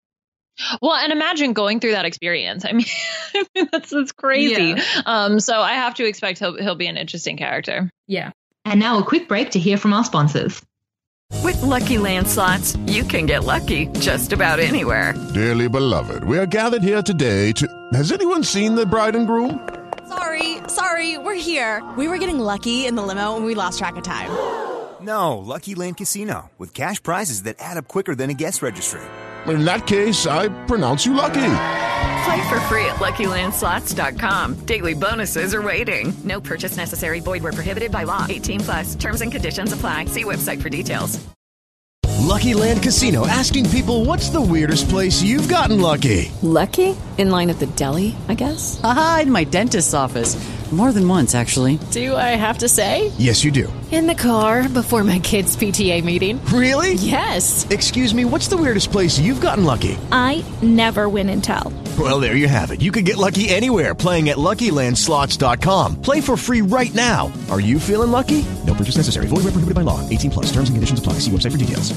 Well, and imagine going through that experience. I mean, I mean that's that's crazy. Yeah. Um, so I have to expect he'll he'll be an interesting character. Yeah. And now a quick break to hear from our sponsors. With Lucky Land Slots, you can get lucky just about anywhere. Dearly beloved, we are gathered here today to... Has anyone seen the bride and groom? Sorry, sorry, we're here. We were getting lucky in the limo and we lost track of time. No, Lucky Land Casino, with cash prizes that add up quicker than a guest registry. In that case, I pronounce you lucky. Play for free at Lucky Land Slots dot com. Daily bonuses are waiting. No purchase necessary. Void where prohibited by law. eighteen plus. Terms and conditions apply. See website for details. Lucky Land Casino, asking people, what's the weirdest place you've gotten lucky? Lucky? In line at the deli, I guess? Aha, in my dentist's office. More than once, actually. Do I have to say? Yes, you do. In the car before my kids' P T A meeting. Really? Yes. Excuse me, what's the weirdest place you've gotten lucky? I never win and tell. Well, there you have it. You can get lucky anywhere, playing at Lucky Land Slots dot com. Play for free right now. Are you feeling lucky? No purchase necessary. Void where prohibited by law. eighteen plus. Terms and conditions apply. See website for details.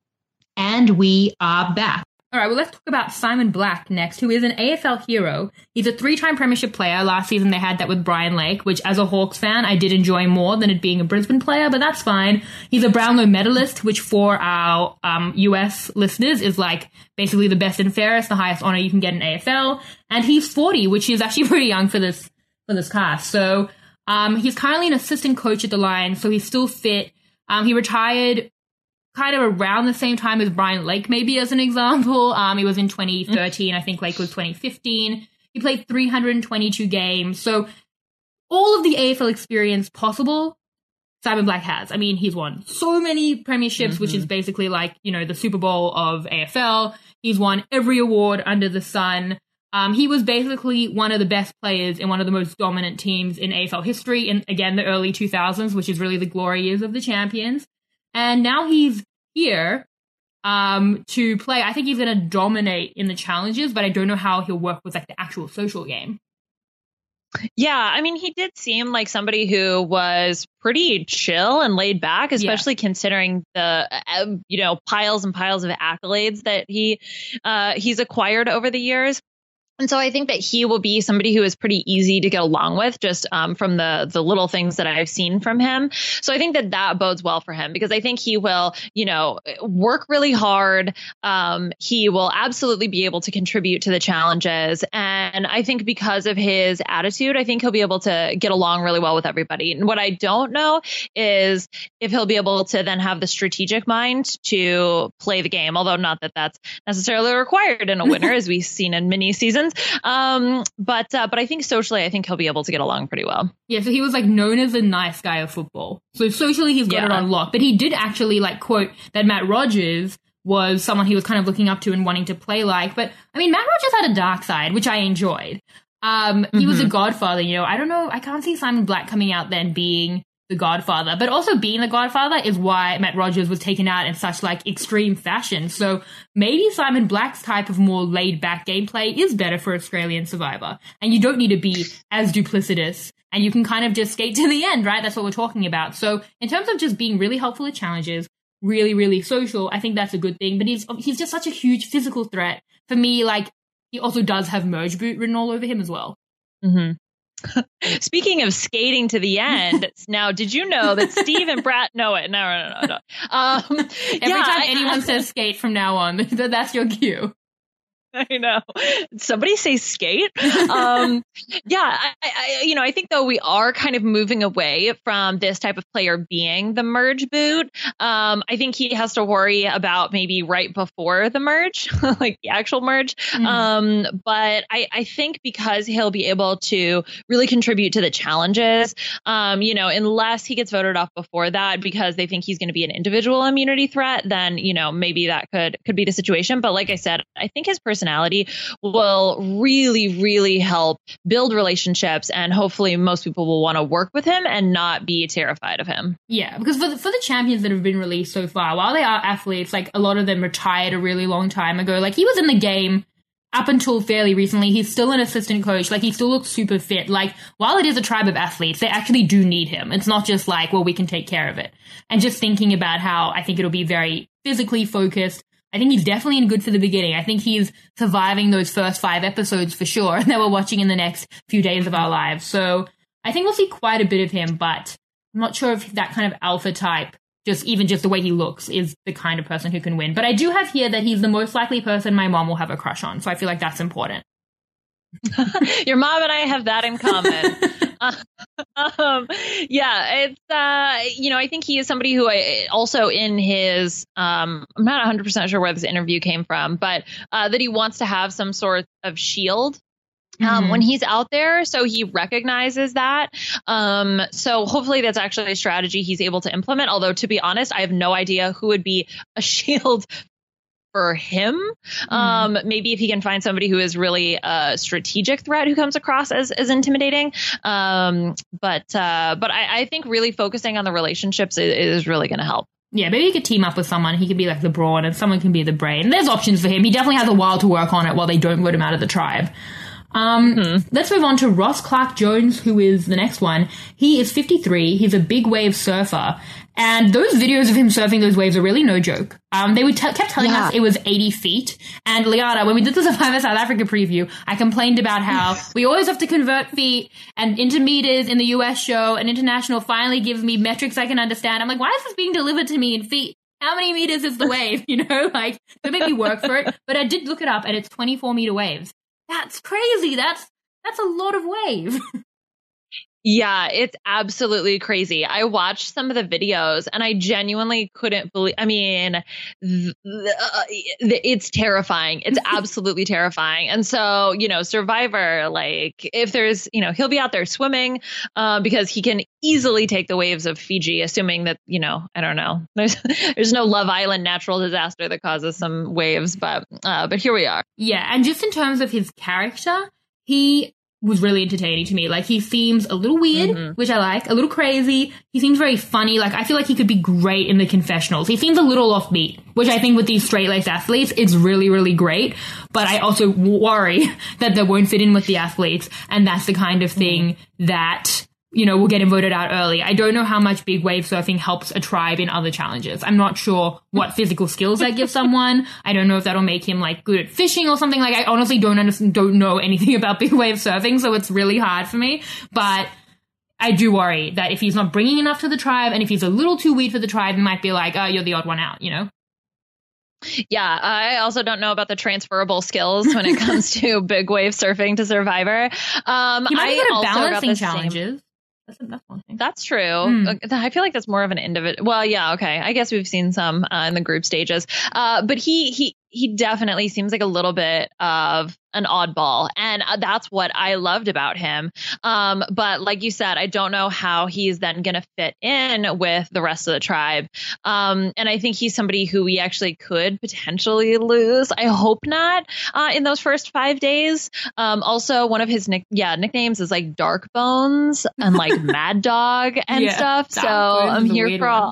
And we are back. All right, well, let's talk about Simon Black next, who is an A F L hero. He's a three-time premiership player. Last season, they had that with Brian Lake, which, as a Hawks fan, I did enjoy more than it being a Brisbane player, but that's fine. He's a Brownlow medalist, which for our um, U S listeners is like basically the best and fairest, the highest honor you can get in A F L. And he's forty, which is actually pretty young for this for this cast. So um, he's currently an assistant coach at the Lions, so he's still fit. Um, he retired kind of around the same time as Brian Lake, maybe as an example. Um, he was in twenty thirteen. I think Lake was twenty fifteen. He played three hundred twenty-two games. So all of the A F L experience possible, Simon Black has. I mean, he's won so many premierships, mm-hmm. which is basically like, you know, the Super Bowl of A F L. He's won every award under the sun. Um, he was basically one of the best players in one of the most dominant teams in A F L history in, again, the early two thousands, which is really the glory years of the champions. And now he's here um, to play. I think he's going to dominate in the challenges, but I don't know how he'll work with like the actual social game. Yeah, I mean, he did seem like somebody who was pretty chill and laid back, especially yeah. considering the, uh, you know, piles and piles of accolades that he uh, he's acquired over the years. And so I think that he will be somebody who is pretty easy to get along with, just um, from the the little things that I've seen from him. So I think that that bodes well for him, because I think he will, you know, work really hard. Um, he will absolutely be able to contribute to the challenges. And I think because of his attitude, I think he'll be able to get along really well with everybody. And what I don't know is if he'll be able to then have the strategic mind to play the game, although not that that's necessarily required in a winner, as we've seen in many seasons. Um, but uh, but I think socially, I think he'll be able to get along pretty well. Yeah, so he was like known as a nice guy of football. So socially, he's got yeah. it on lock. But he did actually like quote that Matt Rogers was someone he was kind of looking up to and wanting to play like. But I mean, Matt Rogers had a dark side, which I enjoyed. Um, he mm-hmm. was a godfather, you know. I don't know. I can't see Simon Black coming out then being the Godfather, but also being the Godfather is why Matt Rogers was taken out in such like extreme fashion. So maybe Simon Black's type of more laid back gameplay is better for Australian Survivor, and you don't need to be as duplicitous, and you can kind of just skate to the end, right? That's what we're talking about. So in terms of just being really helpful at challenges, really, really social, I think that's a good thing. But he's he's just such a huge physical threat for me. Like he also does have Merge Boot written all over him as well. Mm-hmm. Speaking of skating to the end, now, did you know that Steve and Brad know it? No, no, no, no. Um, Every yeah, time I, anyone I, says skate from now on, that's your cue. I know. Somebody say skate. Um, yeah, I, I, you know, I think though we are kind of moving away from this type of player being the merge boot. Um, I think he has to worry about maybe right before the merge, like the actual merge. Mm-hmm. Um, but I, I think because he'll be able to really contribute to the challenges, um, you know, unless he gets voted off before that because they think he's going to be an individual immunity threat, then, you know, maybe that could could be the situation. But like I said, I think his personality personality will really, really help build relationships, and hopefully most people will want to work with him and not be terrified of him. Yeah, because for the, for the champions that have been released so far, while they are athletes, like a lot of them retired a really long time ago. Like he was in the game up until fairly recently. He's still an assistant coach. Like he still looks super fit. Like while it is a tribe of athletes, they actually do need him. It's not just like, well, we can take care of it. And just thinking about how I think it'll be very physically focused. I think he's definitely in good for the beginning. I think he's surviving those first five episodes for sure that we're watching in the next few days of our lives. So I think we'll see quite a bit of him, but I'm not sure if that kind of alpha type, just even just the way he looks, is the kind of person who can win. But I do have here that he's the most likely person my mom will have a crush on. So I feel like that's important. Your mom and I have that in common. uh, um, yeah, it's, uh, you know, I think he is somebody who I, also in his, um, I'm not one hundred percent sure where this interview came from, but uh, that he wants to have some sort of shield Um, mm-hmm. when he's out there. So he recognizes that. Um, so hopefully that's actually a strategy he's able to implement. Although, to be honest, I have no idea who would be a shield for him. Mm-hmm. Um, maybe if he can find somebody who is really a strategic threat who comes across as, as intimidating. Um, but uh, but I, I think really focusing on the relationships is, is really going to help. Yeah, maybe he could team up with someone. He could be like the brawn and someone can be the brain. There's options for him. He definitely has a while to work on it while they don't vote him out of the tribe. Um, mm-hmm. Let's move on to Ross Clark-Jones, who is the next one. He is fifty-three. He's a big wave surfer. And those videos of him surfing those waves are really no joke. Um, they would t- kept telling yeah. us it was eighty feet. And Liana, when we did the Survivor South Africa preview, I complained about how we always have to convert feet and into meters in the U S show, and International finally gives me metrics I can understand. I'm like, why is this being delivered to me in feet? How many meters is the wave? You know, like, they make me work for it. But I did look it up, and it's twenty-four meter waves. That's crazy. That's that's a lot of wave. Yeah, it's absolutely crazy. I watched some of the videos and I genuinely couldn't believe. I mean, th- th- uh, it's terrifying. It's absolutely terrifying. And so, you know, Survivor, like if there's, you know, he'll be out there swimming uh, because he can easily take the waves of Fiji, assuming that, you know, I don't know, there's there's no Love Island natural disaster that causes some waves. But uh, but here we are. Yeah. And just in terms of his character, he was really entertaining to me. Like, he seems a little weird, Mm-hmm. which I like, a little crazy. He seems very funny. Like, I feel like he could be great in the confessionals. He seems a little offbeat, which I think with these straight-laced athletes, it's really, really great. But I also worry that they won't fit in with the athletes, and that's the kind of thing mm-hmm. that, you know, will get him voted out early. I don't know how much big wave surfing helps a tribe in other challenges. I'm not sure what physical skills that gives someone. I don't know if that'll make him, like, good at fishing or something. Like, I honestly don't understand, don't know anything about big wave surfing, so it's really hard for me. But I do worry that if he's not bringing enough to the tribe, and if he's a little too weird for the tribe, it might be like, oh, you're the odd one out, you know? Yeah, I also don't know about the transferable skills when it comes to big wave surfing to Survivor. Um, he might I be good at also got balancing the challenges. Same- That's, that's one thing. That's true. Mm. I feel like that's more of an individual. Well, yeah, okay. I guess we've seen some uh, in the group stages. Uh, but he he he definitely seems like a little bit of an oddball, and uh, that's what I loved about him. Um, but like you said, I don't know how he's then going to fit in with the rest of the tribe. Um, and I think he's somebody who we actually could potentially lose. I hope not uh, in those first five days. Um, also, one of his nick yeah nicknames is like Dark Bones and like Mad Dog and yeah, stuff. So I'm here for all.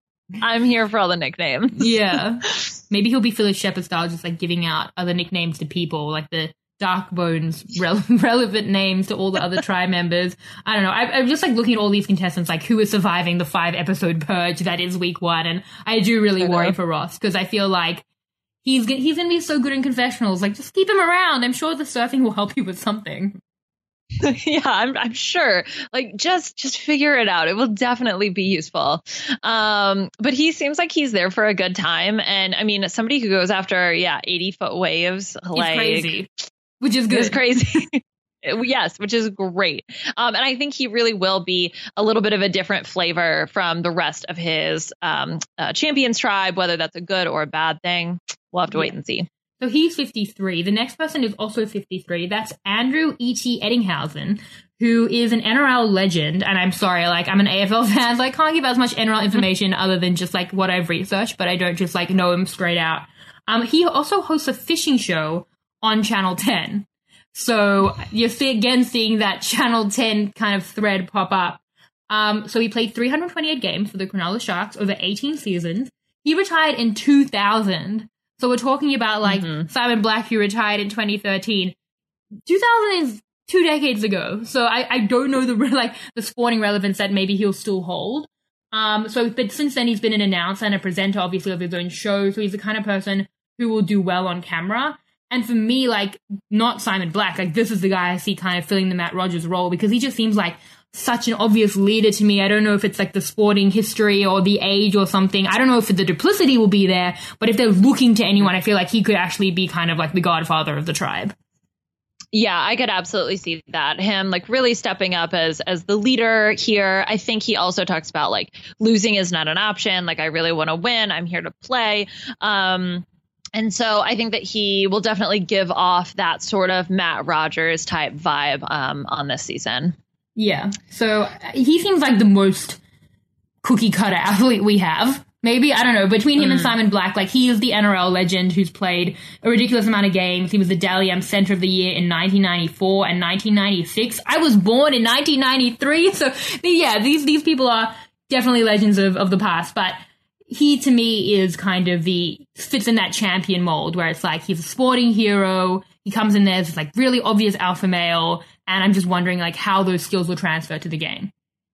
I'm here for all the nicknames. Yeah. Maybe he'll be Phyllis Shepherd style, just like giving out other nicknames to people, like the Dark Bones rele- relevant names to all the other tribe members. I don't know. I, I'm just like looking at all these contestants, like who is surviving the five episode purge that is week one. And I do really worry for Ross, because I feel like he's, he's going to be so good in confessionals. Like, just keep him around. I'm sure the surfing will help you with something. Yeah, I'm, I'm sure. Like, just just figure it out. It will definitely be useful. Um, but he seems like he's there for a good time. And I mean, somebody who goes after, yeah, eighty foot waves, He's like crazy, which is good. It's crazy. Yes, which is great. Um, and I think he really will be a little bit of a different flavor from the rest of his um, uh, Champions tribe, whether that's a good or a bad thing. We'll have to wait yeah. and see. So he's fifty-three. The next person is also fifty-three. That's Andrew E T Eddinghausen, who is an N R L legend. And I'm sorry, like, I'm an A F L fan, so I can't give as much N R L information other than just, like, what I've researched, but I don't just, like, know him straight out. Um, he also hosts a fishing show on Channel ten. So you're see- again seeing that Channel ten kind of thread pop up. Um, so he played three hundred twenty-eight games for the Cronulla Sharks over eighteen seasons. He retired in two thousand. So we're talking about, like, mm-hmm. Simon Black, who retired in twenty thirteen. two thousand is two decades ago. So I, I don't know the like the sporting relevance that maybe he'll still hold. Um. So, but since then, he's been an announcer and a presenter, obviously, of his own show. So he's the kind of person who will do well on camera. And for me, like, not Simon Black, like, this is the guy I see kind of filling the Matt Rogers role, because he just seems like such an obvious leader to me. I don't know if it's like the sporting history or the age or something. I don't know if the duplicity will be there, but if they're looking to anyone, I feel like he could actually be kind of like the godfather of the tribe. Yeah, I could absolutely see that. Him, like, really stepping up as as the leader here. I think he also talks about, like, losing is not an option. Like, I really want to win. I'm here to play. Um, and so I think that he will definitely give off that sort of Matt Rogers type vibe um, on this season. Yeah. So he seems like the most cookie cutter athlete we have. Maybe, I don't know, between him mm. and Simon Black, like, he is the N R L legend who's played a ridiculous amount of games. He was the Dally M Center of the Year in nineteen ninety-four and nineteen ninety-six. I was born in nineteen ninety-three, so yeah, these these people are definitely legends of, of the past, but he, to me, is kind of the, fits in that champion mold, where it's like, he's a sporting hero, he comes in there as, like, really obvious alpha male, and I'm just wondering, like, how those skills will transfer to the game.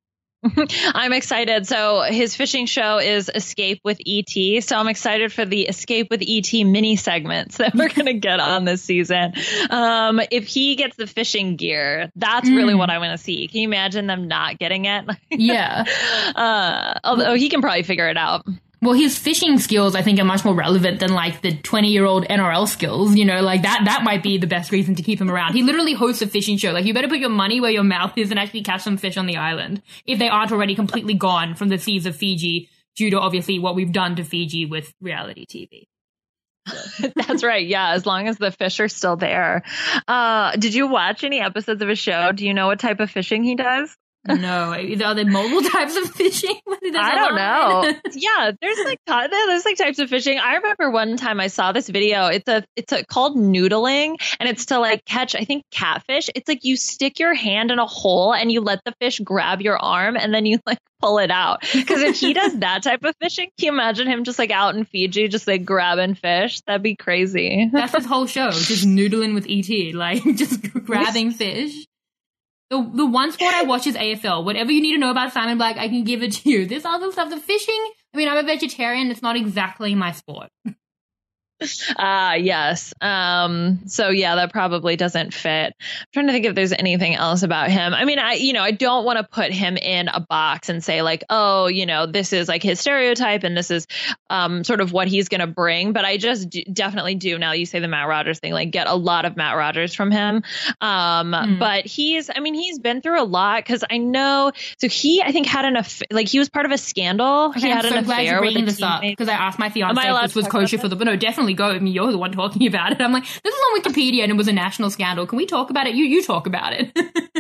I'm excited. So his fishing show is Escape with E T. So I'm excited for the Escape with E T mini segments that we're going to get on this season. Um, if he gets the fishing gear, that's mm. really what I want to see. Can you imagine them not getting it? Yeah. uh, although he can probably figure it out. Well, his fishing skills, I think, are much more relevant than, like, the twenty-year-old N R L skills. You know, like, that that might be the best reason to keep him around. He literally hosts a fishing show. Like, you better put your money where your mouth is and actually catch some fish on the island, if they aren't already completely gone from the seas of Fiji, due to, obviously, what we've done to Fiji with reality T V. That's right. Yeah, as long as the fish are still there. Uh, did you watch any episodes of his show? Do you know what type of fishing he does? No, are there multiple types of fishing? I don't know. Yeah, there's like there's like types of fishing. I remember one time I saw this video. It's a it's a, called noodling, and it's to like catch I think catfish. It's like you stick your hand in a hole and you let the fish grab your arm, and then you like pull it out. Because if he does that type of fishing, can you imagine him just like out in Fiji, just like grabbing fish? That'd be crazy. That's his whole show, just noodling with E T, like just grabbing fish. The the one sport I watch is A F L. Whatever you need to know about Simon Black, I can give it to you. This other stuff, the fishing, I mean, I'm a vegetarian. It's not exactly my sport. Ah, uh, yes. Um, so yeah, that probably doesn't fit. I'm trying to think if there's anything else about him. I mean, I, you know, I don't want to put him in a box and say like, oh, you know, this is like his stereotype and this is um, sort of what he's going to bring. But I just do, definitely do, now that you say the Matt Rogers thing, like get a lot of Matt Rogers from him. Um, mm. But he's, I mean, he's been through a lot because I know, so he, I think had an affair, like he was part of a scandal. Okay, he had I'm so an glad affair you're with bringing a this up because I asked my fiance if this was kosher for the, but no, definitely go. I mean, you're the one talking about it. I'm like, this is on Wikipedia and it was a national scandal. Can we talk about it? You you talk about it.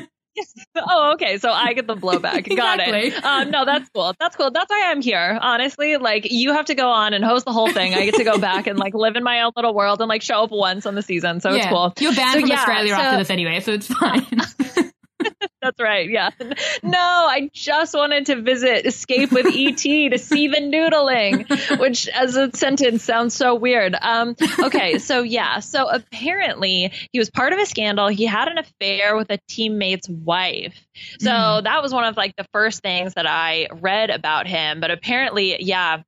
Oh, okay. So I get the blowback. Got Exactly. it. Um, no, that's cool. That's cool. That's why I'm here. Honestly, like you have to go on and host the whole thing. I get to go back and like live in my own little world and like show up once on the season. So yeah. it's cool. You're banned so, from yeah, Australia so, after this anyway, so it's fine. That's right. Yeah. No, I just wanted to visit Escape with E T to see the noodling, which as a sentence sounds so weird. Um, okay. So yeah. So apparently he was part of a scandal. He had an affair with a teammate's wife. So mm. that was one of like the first things that I read about him. But apparently, yeah.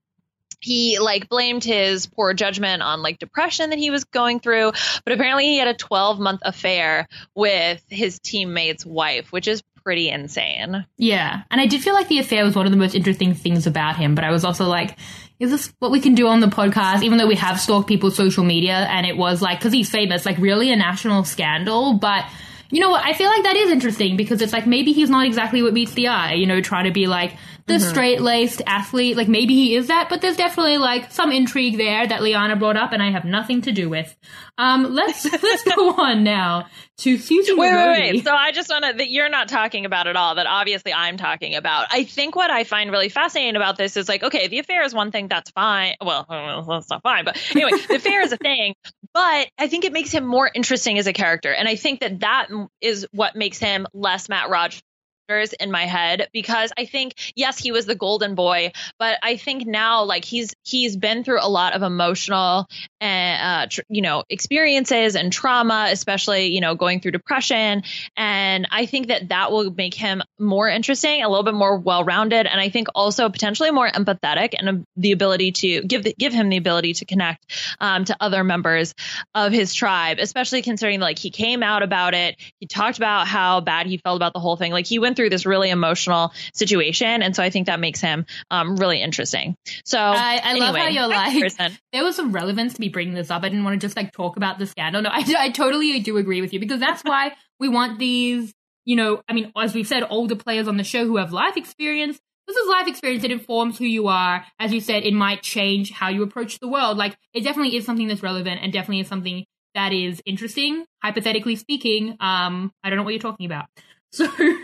He like blamed his poor judgment on like depression that he was going through. But apparently he had a twelve month affair with his teammate's wife, which is pretty insane. Yeah. And I did feel like the affair was one of the most interesting things about him. But I was also like, is this what we can do on the podcast? Even though we have stalked people's social media and it was like, because he's famous, like really a national scandal. But you know what? I feel like that is interesting because it's like maybe he's not exactly what meets the eye, you know, trying to be like the mm-hmm. straight-laced athlete. Like maybe he is that, but there's definitely like some intrigue there that Liana brought up and I have nothing to do with. Um, let's let's go on now to Susie Wait, Maroney. wait, wait. So I just want to, that you're not talking about at all, that obviously I'm talking about. I think what I find really fascinating about this is like, okay, the affair is one thing, that's fine. Well, that's not fine, but anyway, the affair is a thing. But I think it makes him more interesting as a character. And I think that that is what makes him less Matt Rogers in my head, because I think, yes, he was the golden boy, but I think now like he's he's been through a lot of emotional and uh, tr- you know experiences and trauma, especially you know going through depression, and I think that that will make him more interesting, a little bit more well-rounded, and I think also potentially more empathetic and uh, the ability to give the, give him the ability to connect um, to other members of his tribe, especially considering like he came out about it, he talked about how bad he felt about the whole thing, like he went through this really emotional situation, and so I think that makes him um, really interesting. So I, I anyway, love how you're like, there was some relevance to me bringing this up. I didn't want to just like talk about the scandal. No, I, I totally do agree with you, because that's why we want these, you know, I mean, as we've said, older players on the show who have life experience. This is life experience. It informs who you are. As you said, it might change how you approach the world. Like, it definitely is something that's relevant and definitely is something that is interesting, hypothetically speaking. Um, I don't know what you're talking about. So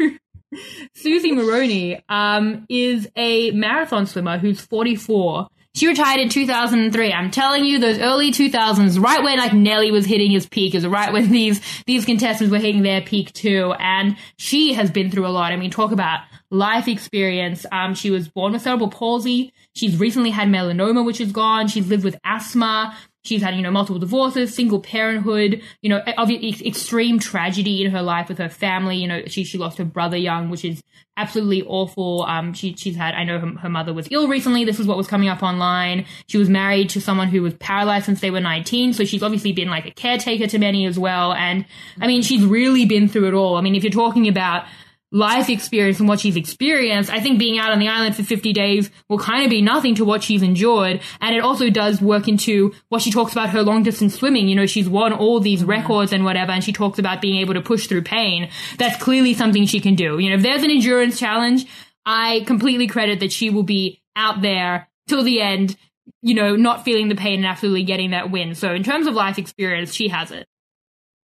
Susie Maroney um, is a marathon swimmer who's forty-four. She retired in two thousand three. I'm telling you, those early two thousands, right when like Nelly was hitting his peak, is right when these these contestants were hitting their peak too. And she has been through a lot. I mean, talk about life experience. Um, she was born with cerebral palsy. She's recently had melanoma, which is gone. She's lived with asthma. She's had, you know, multiple divorces, single parenthood, you know, obviously extreme tragedy in her life with her family. You know, she she lost her brother young, which is absolutely awful. Um, she she's had, I know her, her mother was ill recently. This is what was coming up online. She was married to someone who was paralyzed since they were nineteen. So she's obviously been like a caretaker to many as well. And I mean, she's really been through it all. I mean, if you're talking about life experience and what she's experienced, I think being out on the island for fifty days will kind of be nothing to what she's endured. And it also does work into what she talks about her long distance swimming. You know, she's won all these records and whatever, and she talks about being able to push through pain. That's clearly something she can do. You know, if there's an endurance challenge, I completely credit that she will be out there till the end, you know, not feeling the pain and absolutely getting that win. So in terms of life experience, she has it.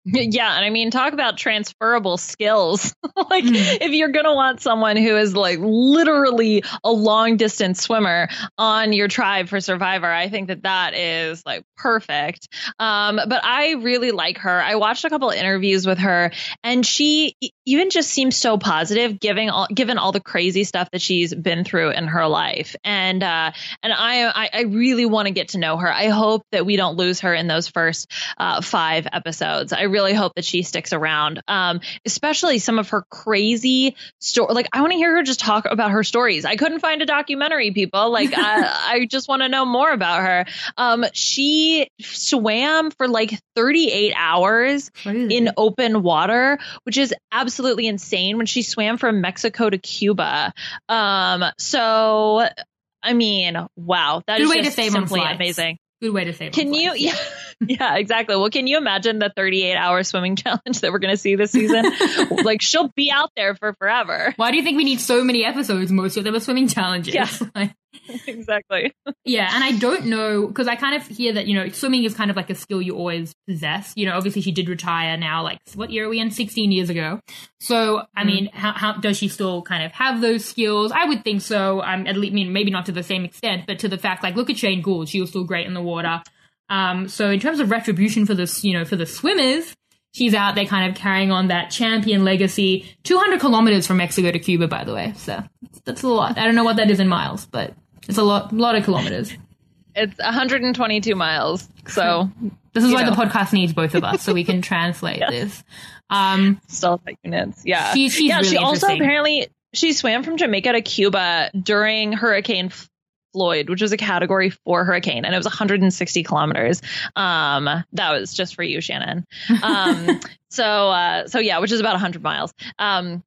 Yeah, and I mean, talk about transferable skills. Like, mm. if you're going to want someone who is like literally a long distance swimmer on your tribe for Survivor, I think that that is like perfect. Um, but I really like her. I watched a couple interviews with her, and she even just seems so positive, giving all, given all the crazy stuff that she's been through in her life. And uh, and I, I I really want to get to know her. I hope that we don't lose her in those first uh, five episodes. I really hope that she sticks around, um, especially some of her crazy story. Like, I want to hear her just talk about her stories. I couldn't find a documentary, people. Like, I, I just want to know more about her. Um, she swam for like thirty-eight hours crazy. In open water, which is absolutely insane, when she swam from Mexico to Cuba. Um, so, I mean, wow, that Good is way just to save simply on amazing. Good way to save. Can you? Yeah, yeah, exactly. Well, can you imagine the thirty-eight hour swimming challenge that we're going to see this season? Like, she'll be out there for forever. Why do you think we need so many episodes? Most of them are swimming challenges. Yeah, like, exactly. Yeah, and I don't know, because I kind of hear that, you know, swimming is kind of like a skill you always possess. You know, obviously she did retire now, like, what year are we in? sixteen years ago. So, I mm. mean, how, how does she still kind of have those skills? I would think so. Um, at least, I mean, maybe not to the same extent, but to the fact, like, look at Shane Gould. She was still great in the water. Um, so in terms of retribution for this, you know, for the swimmers, she's out there kind of carrying on that champion legacy. two hundred kilometers from Mexico to Cuba, by the way. So that's a lot. I don't know what that is in miles, but it's a lot, lot of kilometers. It's one hundred twenty-two miles. So this is why know. the podcast needs both of us, so we can translate yeah. this. Um, Stealth units. Yeah. She, she's yeah. really she also interesting. apparently she swam from Jamaica to Cuba during Hurricane Floyd, which was a category four hurricane, and it was one hundred sixty kilometers. Um, that was just for you, Shannon. Um, so, uh, so yeah, which is about one hundred miles. Um,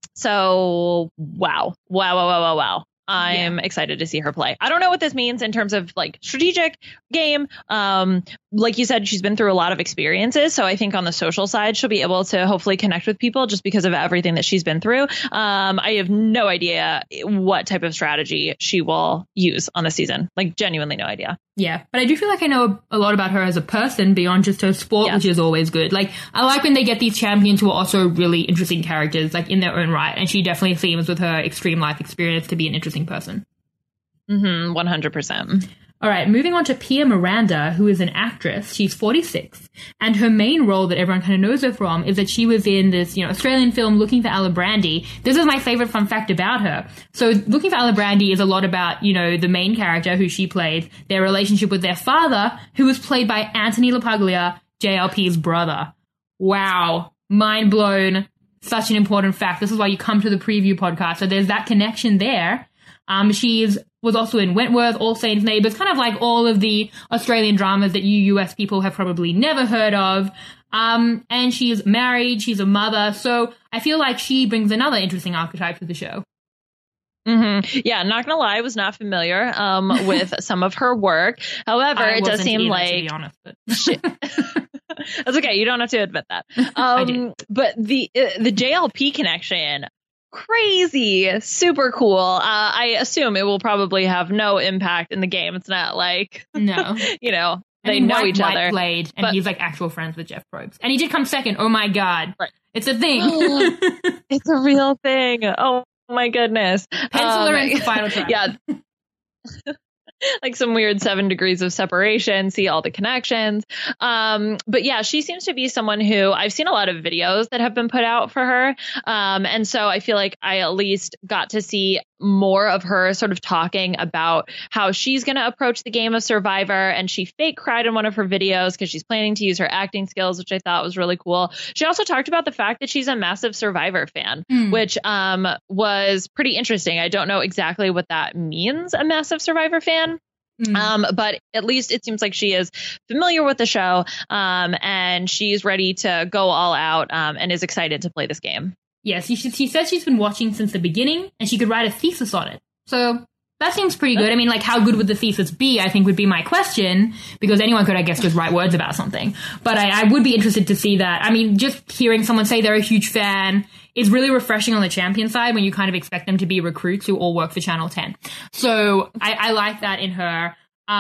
so wow, wow, wow, wow, wow, wow. I'm yeah. excited to see her play. I don't know what this means in terms of like strategic game. Um, like you said, she's been through a lot of experiences. So I think on the social side, she'll be able to hopefully connect with people just because of everything that she's been through. Um, I have no idea what type of strategy she will use on the season. Like, genuinely no idea. Yeah, but I do feel like I know a lot about her as a person beyond just her sport, yeah. which is always good. Like, I like when they get these champions who are also really interesting characters, like in their own right. And she definitely seems, with her extreme life experience, to be an interesting person. Mm-hmm, one hundred percent. All right, moving on to Pia Miranda, who is an actress. She's forty-six. And her main role that everyone kind of knows her from is that she was in this, you know, Australian film Looking for Alibrandi. This is my favorite fun fact about her. So Looking for Alibrandi is a lot about, you know, the main character who she played, their relationship with their father, who was played by Anthony LaPaglia, J L P's brother. Wow. Mind blown. Such an important fact. This is why you come to the preview podcast. So there's that connection there. Um, she's was also in Wentworth, All Saints, Neighbours, kind of like all of the Australian dramas that you U S people have probably never heard of. Um, and she's married, she's a mother, so I feel like she brings another interesting archetype to the show. Mm-hmm. Yeah, not gonna lie, I was not familiar um, with some of her work. However, I it does seem either, like to be honest, but... she- that's okay. You don't have to admit that. Um, but the uh, the J L P connection. Crazy, super cool. Uh, I assume it will probably have no impact in the game. It's not like, no, you know, they I mean, know White, each White other. Played, and but, he's like actual friends with Jeff Probst, and he did come second. Oh my god, right. It's a thing. It's a real thing. Oh my goodness. Pencil um, her in the final track. Yeah. Like some weird seven degrees of separation, see all the connections. Um, but yeah, she seems to be someone who I've seen a lot of videos that have been put out for her. Um, and so I feel like I at least got to see more of her sort of talking about how she's going to approach the game of Survivor. And she fake cried in one of her videos because she's planning to use her acting skills, which I thought was really cool. She also talked about the fact that she's a massive Survivor fan, mm. which um, was pretty interesting. I don't know exactly what that means, a massive Survivor fan. Mm. Um, but at least it seems like she is familiar with the show, um, and she's ready to go all out, um, and is excited to play this game. Yes, she, she says she's been watching since the beginning, and she could write a thesis on it. So that seems pretty good. I mean, like, how good would the thesis be, I think would be my question, because anyone could, I guess, just write words about something. But I, I would be interested to see that. I mean, just hearing someone say they're a huge fan is really refreshing on the champion side when you kind of expect them to be recruits who all work for Channel ten. So I, I like that in her. Um,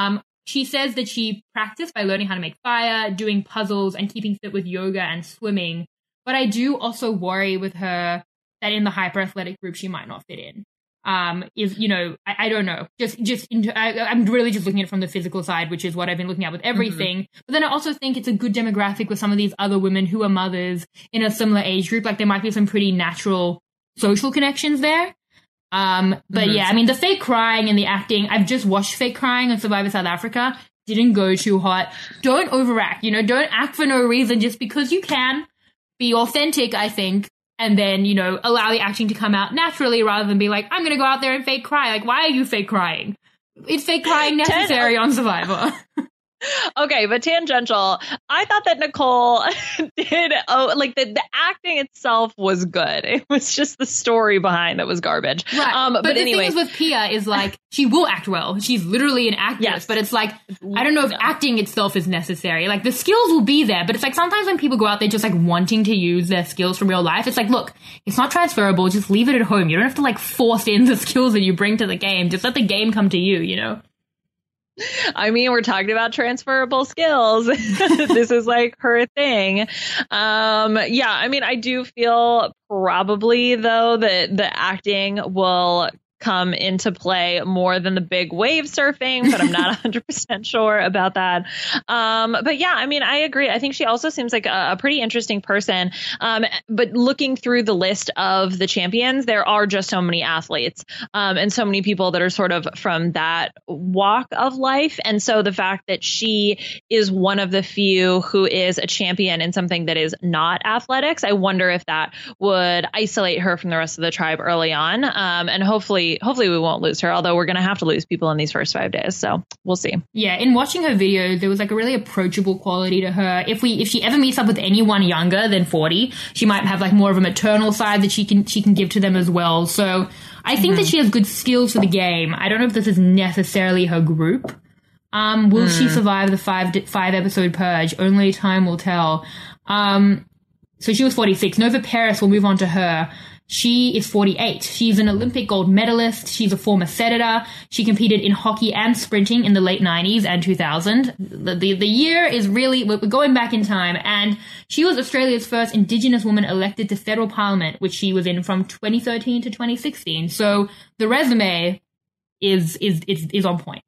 she says that she practiced by learning how to make fire, doing puzzles, and keeping fit with yoga and swimming. But I do also worry with her that in the hyper athletic group she might not fit in. Um, is, you know, I, I don't know. Just, just, into, I, I'm really just looking at it from the physical side, which is what I've been looking at with everything. Mm-hmm. But then I also think it's a good demographic with some of these other women who are mothers in a similar age group. Like there might be some pretty natural social connections there. Um, but mm-hmm. yeah, I mean, the fake crying and the acting, I've just watched fake crying on Survivor South Africa. Didn't go too hot. Don't overact, you know, don't act for no reason just because you can. Be authentic, I think. And then, you know, allow the acting to come out naturally rather than be like, I'm going to go out there and fake cry. Like, why are you fake crying? Is fake crying necessary on Survivor? Okay, but tangential. I thought that Nicole did, oh, like the, the acting itself was good. It was just the story behind that was garbage. Right. Um, but, but the anyway. thing is with Pia is like, she will act well. She's literally an actress, yes. But it's like, I don't know if no. acting itself is necessary. Like the skills will be there, but it's like sometimes when people go out there just like wanting to use their skills from real life, it's like, look, it's not transferable. Just leave it at home. You don't have to like force in the skills that you bring to the game. Just let the game come to you, you know? I mean, we're talking about transferable skills. This is like her thing. Um, yeah, I mean, I do feel probably, though, that the acting will come into play more than the big wave surfing, but I'm not one hundred percent sure about that. Um, but yeah, I mean, I agree. I think she also seems like a, a pretty interesting person. Um, but looking through the list of the champions, there are just so many athletes um, and so many people that are sort of from that walk of life. And so the fact that she is one of the few who is a champion in something that is not athletics, I wonder if that would isolate her from the rest of the tribe early on. Um, and hopefully, hopefully we won't lose her, although we're going to have to lose people in these first five days. So we'll see. Yeah. In watching her videos, there was like a really approachable quality to her. If we, if she ever meets up with anyone younger than forty, she might have like more of a maternal side that she can, she can give to them as well. So I think mm-hmm. that she has good skills for the game. I don't know if this is necessarily her group. Um, will mm. she survive the five, five episode purge? Only time will tell. Um, so she was forty-six. Nova Paris, we'll move on to her. She is forty-eight. She's an Olympic gold medalist. She's a former senator. She competed in hockey and sprinting in the late nineties and two thousand. The, the, the year is really, we're going back in time. And she was Australia's first Indigenous woman elected to federal parliament, which she was in from twenty thirteen to twenty sixteen. So the resume is, is, is, is on point.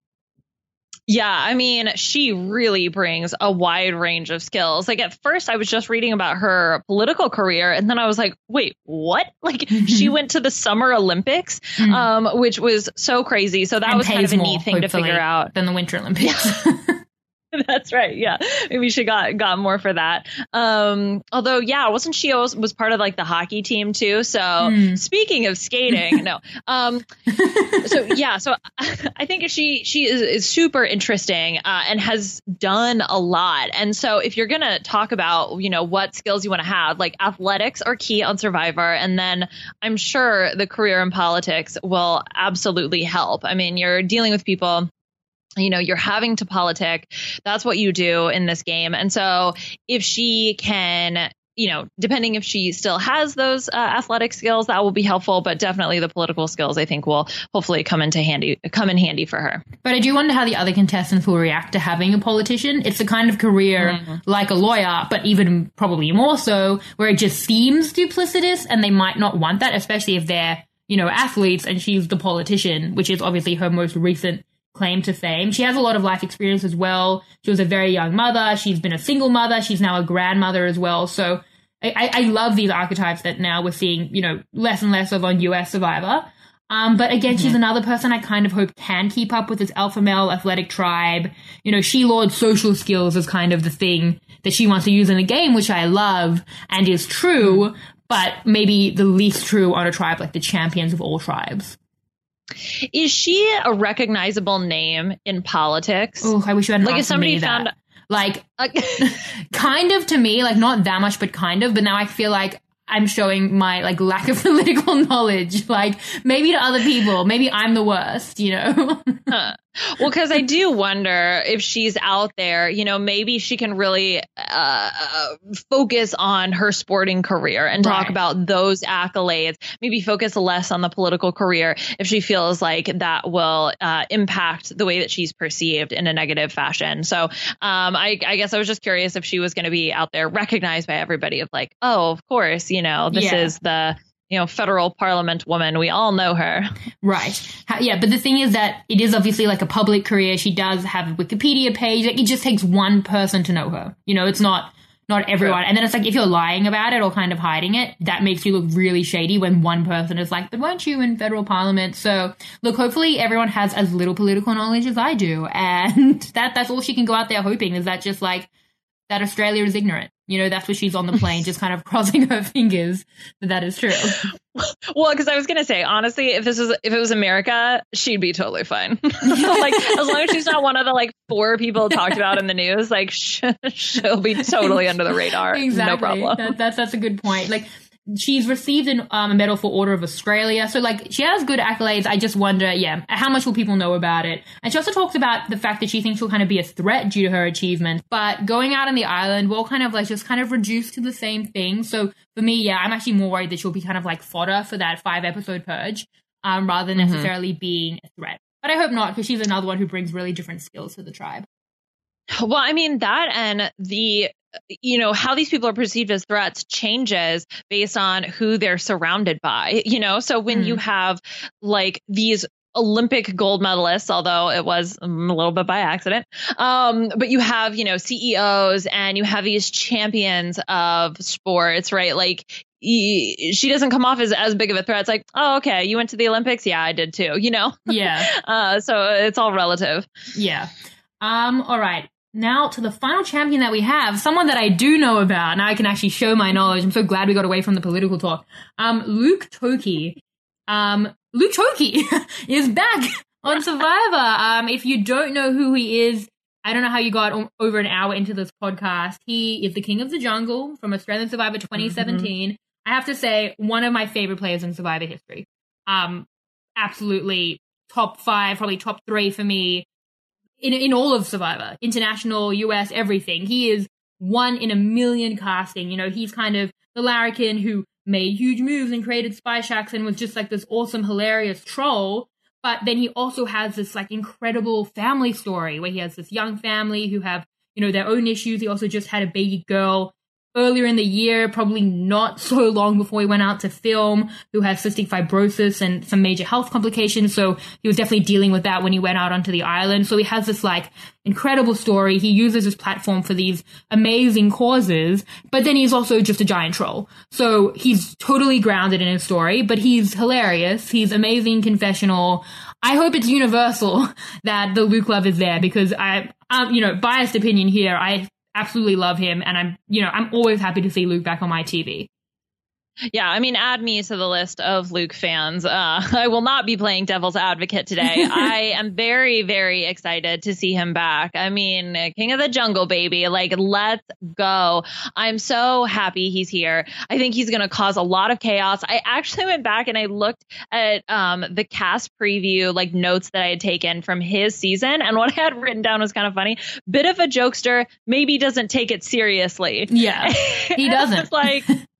Yeah, I mean, she really brings a wide range of skills. Like at first I was just reading about her political career and then I was like, wait, what? Like mm-hmm. she went to the Summer Olympics, mm-hmm. um, which was so crazy. So that and was kind of a more, neat thing to figure out. Than the Winter Olympics. Yeah. That's right. Yeah. Maybe she got got more for that. Um, although, yeah, wasn't she also was part of like the hockey team, too? So mm. speaking of skating, no. Um, so, yeah, so I think she she is, is super interesting uh, and has done a lot. And so if you're going to talk about, you know, what skills you want to have, like athletics are key on Survivor. And then I'm sure the career in politics will absolutely help. I mean, you're dealing with people. You know, you're having to politic. That's what you do in this game. And so if she can, you know, depending if she still has those uh, athletic skills, that will be helpful. But definitely the political skills, I think, will hopefully come into handy, come in handy for her. But I do wonder how the other contestants will react to having a politician. It's the kind of career mm-hmm. like a lawyer, but even probably more so, where it just seems duplicitous and they might not want that, especially if they're, you know, athletes and she's the politician, which is obviously her most recent claim to fame. She has a lot of life experience as well. She was a very young mother. She's been a single mother. She's now a grandmother as well. So I, I love these archetypes that now we're seeing, you know, less and less of on U S Survivor. Um, but again, mm-hmm. she's another person I kind of hope can keep up with this alpha male athletic tribe. You know, She Lord social skills is kind of the thing that she wants to use in the game, which I love and is true, mm-hmm. but maybe the least true on a tribe like the Champions of all tribes. Is she a recognizable name in politics? Oh, I wish you hadn't like asked if somebody me found that. Like, kind of to me, like not that much, but kind of. But now I feel like I'm showing my like lack of political knowledge. Like maybe to other people, maybe I'm the worst, you know? huh. Well, because I do wonder if she's out there, you know, maybe she can really uh, focus on her sporting career and talk Right. about those accolades, maybe focus less on the political career if she feels like that will uh, impact the way that she's perceived in a negative fashion. So um, I, I guess I was just curious if she was going to be out there recognized by everybody of like, oh, of course, you know, this Yeah. is the you know, federal parliament woman. We all know her. Right. Ha- Yeah, but the thing is that it is obviously like a public career. She does have a Wikipedia page. Like, it just takes one person to know her. You know, it's not not everyone. And then it's like if you're lying about it or kind of hiding it, that makes you look really shady when one person is like, but weren't you in federal parliament? So look, hopefully everyone has as little political knowledge as I do. And that that's all she can go out there hoping is that just like that Australia is ignorant. You know, that's what she's on the plane, just kind of crossing her fingers that that is true. Well, because I was going to say, honestly, if this was if it was America, she'd be totally fine. Like, as long as she's not one of the like four people talked about in the news, like sh- she'll be totally under the radar. Exactly. No problem. That, that's that's a good point. Like, she's received an, um, a medal for Order of Australia. So, like, she has good accolades. I just wonder, yeah, how much will people know about it? And she also talks about the fact that she thinks she'll kind of be a threat due to her achievements. But going out on the island will kind of, like, just kind of reduce to the same thing. So, for me, yeah, I'm actually more worried that she'll be kind of, like, fodder for that five-episode purge um, rather than necessarily mm-hmm. being a threat. But I hope not, because she's another one who brings really different skills to the tribe. Well, I mean, that and the... you know, how these people are perceived as threats changes based on who they're surrounded by, you know, so when mm. you have like these Olympic gold medalists, although it was a little bit by accident, um, but you have, you know, C E Os and you have these champions of sports, right? Like he, she doesn't come off as, as big of a threat. It's like, oh, okay, you went to the Olympics? Yeah, I did too, you know? Yeah. uh, so it's all relative. Yeah. Um, all right. Now to the final champion that we have, someone that I do know about. Now I can actually show my knowledge. I'm so glad we got away from the political talk. Um, Luke Toki. Um, Luke Toki is back on Survivor. Um, if you don't know who he is, I don't know how you got o- over an hour into this podcast. He is the King of the Jungle from Australian Survivor twenty seventeen. Mm-hmm. I have to say, one of my favorite players in Survivor history. Um, absolutely top five, probably top three for me. In in all of Survivor, international, U S, everything. He is one in a million casting. You know, he's kind of the larrikin who made huge moves and created spy shacks and was just like this awesome, hilarious troll. But then he also has this like incredible family story where he has this young family who have, you know, their own issues. He also just had a baby girl earlier in the year, probably not so long before he went out to film, who has cystic fibrosis and some major health complications. So he was definitely dealing with that when he went out onto the island. So he has this like incredible story. He uses his platform for these amazing causes, but then he's also just a giant troll. So he's totally grounded in his story, but he's hilarious. He's amazing, confessional. I hope it's universal that the Luke love is there because I, um, you know, biased opinion here. I absolutely love him, and I'm, you know, I'm always happy to see Luke back on my T V. Yeah, I mean, add me to the list of Luke fans. Uh, I will not be playing devil's advocate today. I am very, very excited to see him back. I mean, King of the Jungle, baby. Like, let's go. I'm so happy he's here. I think he's going to cause a lot of chaos. I actually went back and I looked at um, the cast preview, like notes that I had taken from his season. And what I had written down was kind of funny. Bit of a jokester, maybe doesn't take it seriously. Yeah, he doesn't. It's like...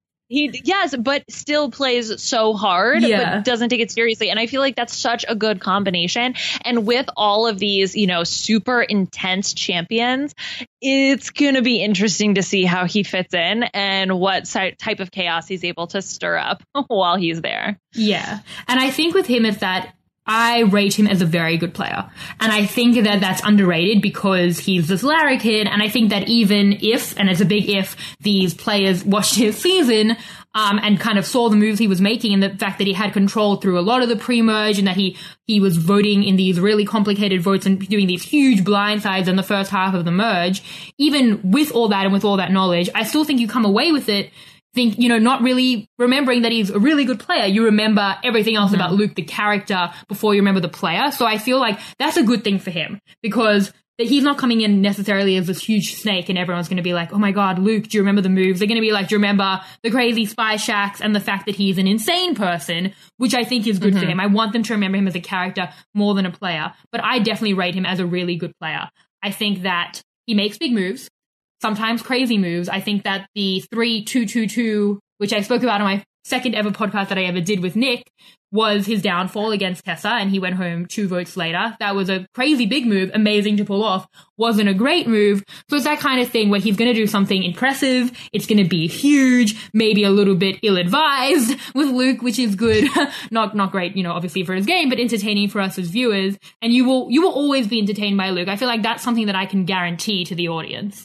He yes, but still plays so hard, yeah. but doesn't take it seriously. And I feel like that's such a good combination. And with all of these, you know, super intense champions, it's going to be interesting to see how he fits in and what type of chaos he's able to stir up while he's there. Yeah. And I think with him, it's that I rate him as a very good player. And I think that that's underrated because he's this larrikin. And I think that even if, and it's a big if, these players watched his season um, and kind of saw the moves he was making and the fact that he had control through a lot of the pre-merge and that he, he was voting in these really complicated votes and doing these huge blindsides in the first half of the merge, even with all that and with all that knowledge, I still think you come away with it think, you know, not really remembering that he's a really good player. You remember everything else mm-hmm. about Luke, the character, before you remember the player. So I feel like that's a good thing for him because that he's not coming in necessarily as this huge snake and everyone's going to be like, oh my God, Luke, do you remember the moves? They're going to be like, do you remember the crazy spy shacks and the fact that he's an insane person, which I think is good mm-hmm. for him. I want them to remember him as a character more than a player, but I definitely rate him as a really good player. I think that he makes big moves, sometimes crazy moves. I think that the three two two two, which I spoke about on my second ever podcast that I ever did with Nick, was his downfall against Tessa, and he went home two votes later. That was a crazy big move, amazing to pull off, wasn't a great move. So it's that kind of thing where he's going to do something impressive, it's going to be huge, maybe a little bit ill-advised with Luke, which is good. not not great, you know, obviously for his game, but entertaining for us as viewers. And you will you will always be entertained by Luke. I feel like that's something that I can guarantee to the audience.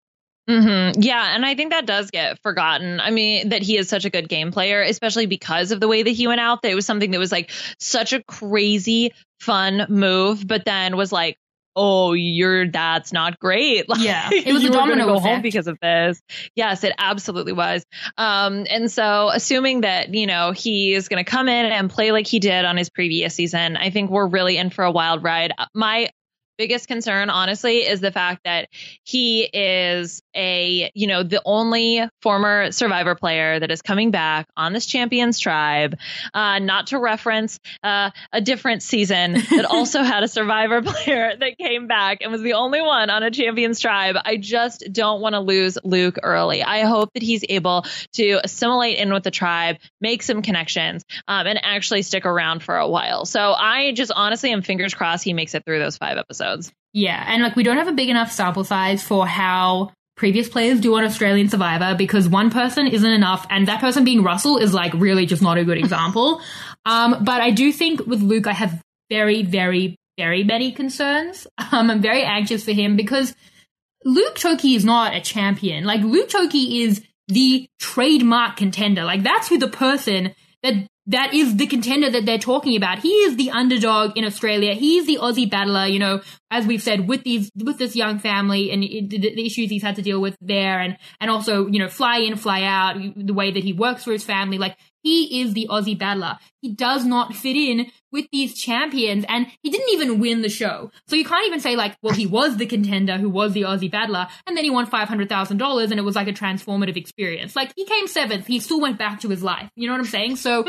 Mm-hmm. Yeah, and I think that does get forgotten. I mean, that he is such a good game player, especially because of the way that he went out. That it was something that was like such a crazy, fun move, but then was like, oh, you're that's not great. Like, yeah, it was a domino go effect. Home because of this. Yes, it absolutely was. Um, and so, assuming that you know he is going to come in and play like he did on his previous season, I think we're really in for a wild ride. My biggest concern, honestly, is the fact that he is a, you know, the only former Survivor player that is coming back on this Champions Tribe, uh, not to reference uh, a different season that also had a Survivor player that came back and was the only one on a Champions Tribe. I just don't want to lose Luke early. I hope that he's able to assimilate in with the tribe, make some connections, um, and actually stick around for a while. So I just honestly am fingers crossed he makes it through those five episodes. Yeah, and like we don't have a big enough sample size for how previous players do on Australian Survivor, because one person isn't enough, and that person being Russell is like really just not a good example. um, but I do think with Luke, I have very, very, very many concerns. Um, I'm very anxious for him because Luke Choki is not a champion. Like Luke Choki is the trademark contender. Like that's who the person that that is the contender that they're talking about. He is the underdog in Australia. He is the Aussie battler, you know, as we've said, with these, with this young family and it, the, the issues he's had to deal with there. And, and also, you know, fly in, fly out, the way that he works for his family. Like he is the Aussie battler. He does not fit in with these champions, and he didn't even win the show. So you can't even say like, well, he was the contender who was the Aussie battler, and then he won five hundred thousand dollars and it was like a transformative experience. Like he came seventh. He still went back to his life. You know what I'm saying? So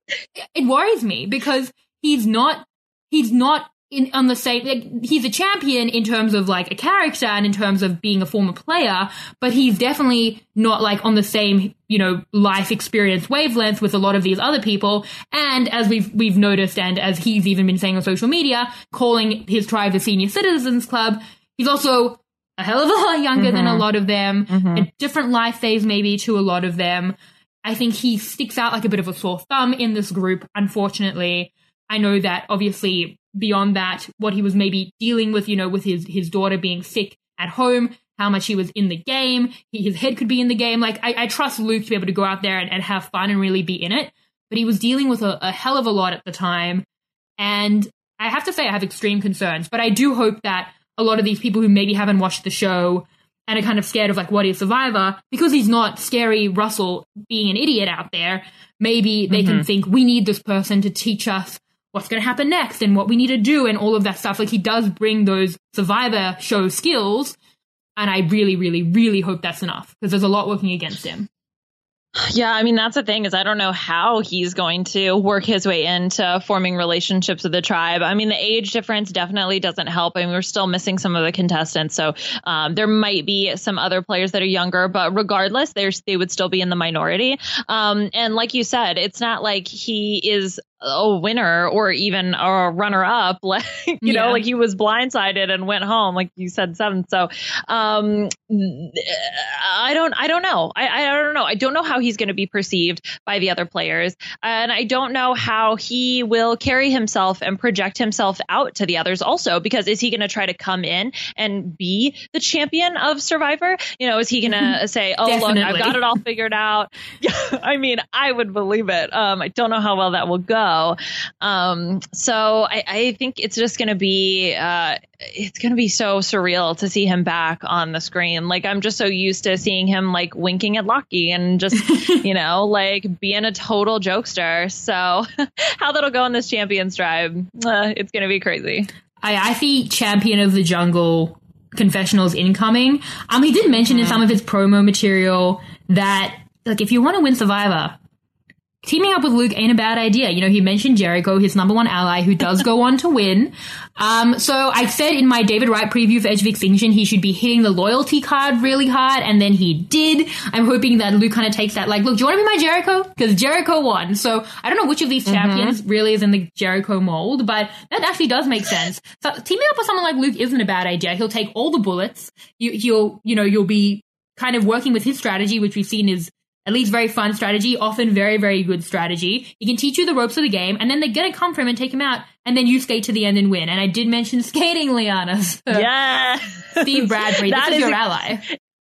it worries me because he's not, he's not in on the same, like, he's a champion in terms of like a character and in terms of being a former player, but he's definitely not like on the same, you know, life experience wavelength with a lot of these other people. And as we've, we've noticed, and as he's even been saying on social media, calling his tribe the Senior Citizens Club, he's also a hell of a lot younger mm-hmm. than a lot of them, mm-hmm. a different life phase maybe to a lot of them. I think he sticks out like a bit of a sore thumb in this group, unfortunately. I know that obviously beyond that, what he was maybe dealing with, you know, with his, his daughter being sick at home, how much he was in the game, he, his head could be in the game. Like, I, I trust Luke to be able to go out there and, and have fun and really be in it. But he was dealing with a, a hell of a lot at the time. And I have to say I have extreme concerns. But I do hope that a lot of these people who maybe haven't watched the show and are kind of scared of like what is Survivor, because he's not scary Russell being an idiot out there, maybe they mm-hmm. can think we need this person to teach us what's going to happen next and what we need to do and all of that stuff. Like he does bring those Survivor show skills, and I really, really, really hope that's enough because there's a lot working against him. Yeah, I mean, that's the thing is I don't know how he's going to work his way into forming relationships with the tribe. I mean, the age difference definitely doesn't help. I mean, we're still missing some of the contestants. So um, there might be some other players that are younger, but regardless, they would still be in the minority. Um, and like you said, it's not like he is a winner or even a runner up, like, you yeah. know, like he was blindsided and went home, like you said, seventh. So um, I don't I don't know. I, I don't know. I don't know how he's going to be perceived by the other players. And I don't know how he will carry himself and project himself out to the others also, because is he going to try to come in and be the champion of Survivor? You know, is he going to say, oh, Definitely. look, I've got it all figured out? Yeah, I mean, I would believe it. Um, I don't know how well that will go. Um, so I, I think it's just going to be, uh, it's going to be so surreal to see him back on the screen. Like, I'm just so used to seeing him like winking at Lockie and just, you know, like being a total jokester. So how that'll go in this Champions Tribe, uh, it's going to be crazy. I, I see Champion of the Jungle confessionals incoming. Um, he did mention mm-hmm. in some of his promo material that, like, if you want to win Survivor, teaming up with Luke ain't a bad idea. You know, he mentioned Jericho, his number one ally, who does go on to win. Um, so I said in my David Wright preview for Edge of Extinction, he should be hitting the loyalty card really hard, and then he did. I'm hoping that Luke kind of takes that, like, look, do you want to be my Jericho? Because Jericho won. So I don't know which of these champions mm-hmm. really is in the Jericho mold, but that actually does make sense. So teaming up with someone like Luke isn't a bad idea. He'll take all the bullets. You, he'll, you know, you'll be kind of working with his strategy, which we've seen is at least very fun strategy, often very, very good strategy. He can teach you the ropes of the game, and then they're going to come for him and take him out, and then you skate to the end and win. And I did mention skating, Liana. So yeah. Steve Bradbury, this is, is your a- ally.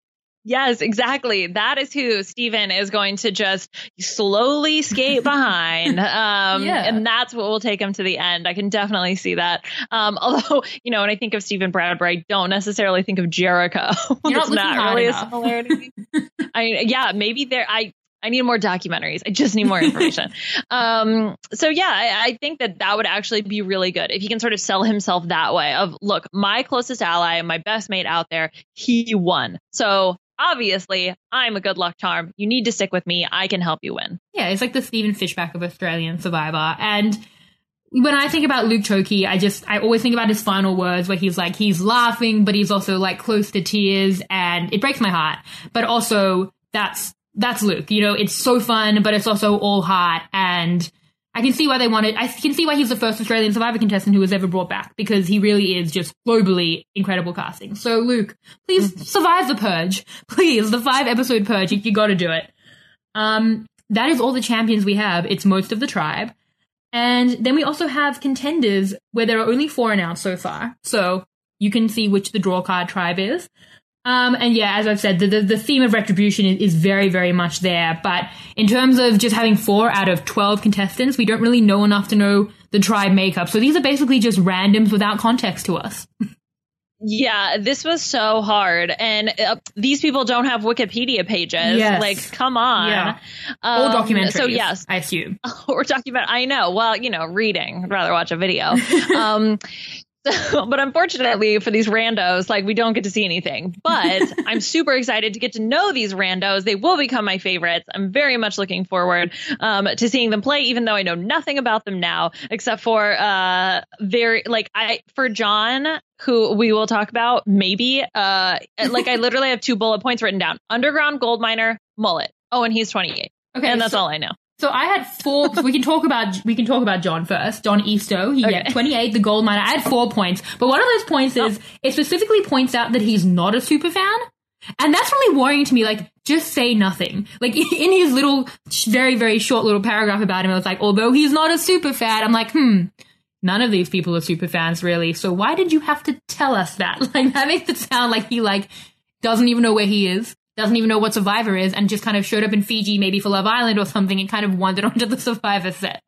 Yes, exactly. That is who Steven is going to just slowly skate behind. Um, yeah. And that's what will take him to the end. I can definitely see that. Um, although, you know, when I think of Steven Bradbury, I don't necessarily think of Jericho. You're it's not, not really enough. a similarity. I yeah, maybe there, I, I need more documentaries. I just need more information. um, so yeah, I, I think that that would actually be really good if he can sort of sell himself that way of, look, my closest ally, my best mate out there, he won. So obviously, I'm a good luck charm. You need to stick with me. I can help you win. Yeah, it's like the Stephen Fishbach of Australian Survivor. And when I think about Luke Choki, I just, I always think about his final words where he's like, he's laughing, but he's also like close to tears, and it breaks my heart. But also, that's, that's Luke. You know, it's so fun, but it's also all heart, and I can see why they wanted, I can see why he's the first Australian Survivor contestant who was ever brought back, because he really is just globally incredible casting. So, Luke, please survive the purge. Please, the five episode purge. You, you gotta do it. Um, that is all the champions we have. It's most of the tribe. And then we also have contenders where there are only four announced so far. So you can see which the draw card tribe is. Um, and yeah, as I've said, the, the, the theme of retribution is, is very, very much there. But in terms of just having four out of twelve contestants, we don't really know enough to know the tribe makeup. So these are basically just randoms without context to us. Yeah, this was so hard. And uh, these people don't have Wikipedia pages. Yes. Like, come on. Yeah. Um, or documentaries, so yes, I assume. Or document. I know. Well, you know, reading. I'd rather watch a video. um So, but unfortunately for these randos, like, we don't get to see anything. But I'm super excited to get to know these randos. They will become my favorites. I'm very much looking forward um, to seeing them play, even though I know nothing about them now, except for uh, very like I for John, who we will talk about maybe. Uh, like, I literally have two bullet points written down: underground gold miner, mullet. Oh, and he's twenty-eight. Okay, and that's so- all I know. So I had four. So we can talk about we can talk about John first. John Eastoe. He Okay. got twenty-eight, the gold miner. I had four points, but one of those points is it specifically points out that he's not a super fan, and that's really worrying to me. Like, just say nothing. Like, in his little, very very short little paragraph about him, it was like, although he's not a super fan, I'm like, hmm. None of these people are super fans, really. So why did you have to tell us that? Like, that makes it sound like he like doesn't even know where he is. Doesn't even know what Survivor is, and just kind of showed up in Fiji, maybe for Love Island or something, and kind of wandered onto the Survivor set.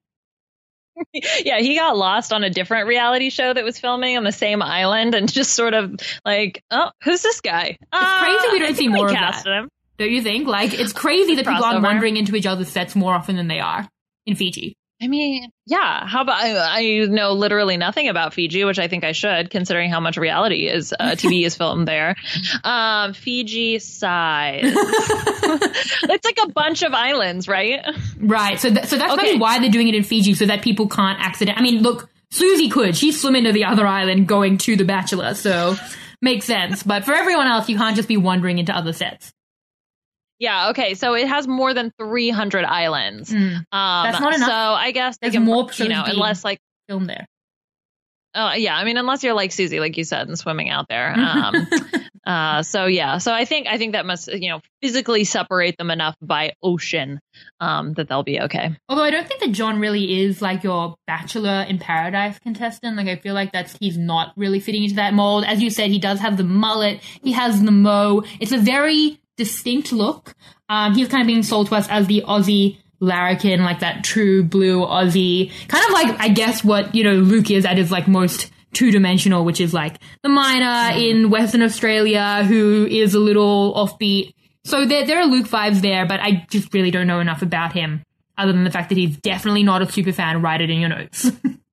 Yeah, he got lost on a different reality show that was filming on the same island, and just sort of like, oh, who's this guy? It's uh, crazy we don't see more of that. Him. Don't you think? Like, it's crazy that people aren't wandering into each other's sets more often than they are in Fiji. I mean, yeah. How about I, I know literally nothing about Fiji, which I think I should, considering how much reality is uh, T V is filmed there. Um, Fiji size. It's like a bunch of islands, right? Right. So, th- so that's Okay. maybe why they're doing it in Fiji, so that people can't accident. I mean, look, Susie could. She's swimming to the other island going to The Bachelor, so makes sense. But for everyone else, you can't just be wandering into other sets. Yeah. Okay. So it has more than three hundred islands. Mm. Um, That's not enough. So I guess they There's can, more you know, shows unless like film there. Oh, yeah. I mean, unless you're like Susie, like you said, and swimming out there. Um, uh, so, yeah. So I think I think that must, you know, physically separate them enough by ocean um, that they'll be okay. Although I don't think that John really is like your Bachelor in Paradise contestant. Like, I feel like that's he's not really fitting into that mold. As you said, he does have the mullet. He has the mo. It's a very distinct look. Um, he's kind of being sold to us as the Aussie larrikin, like that true blue Aussie, kind of like, I guess, what, you know, Luke is at his like most two-dimensional, which is like the miner in Western Australia who is a little offbeat. So there, there are Luke vibes there, but I just really don't know enough about him other than the fact that he's definitely not a super fan. Write it in your notes.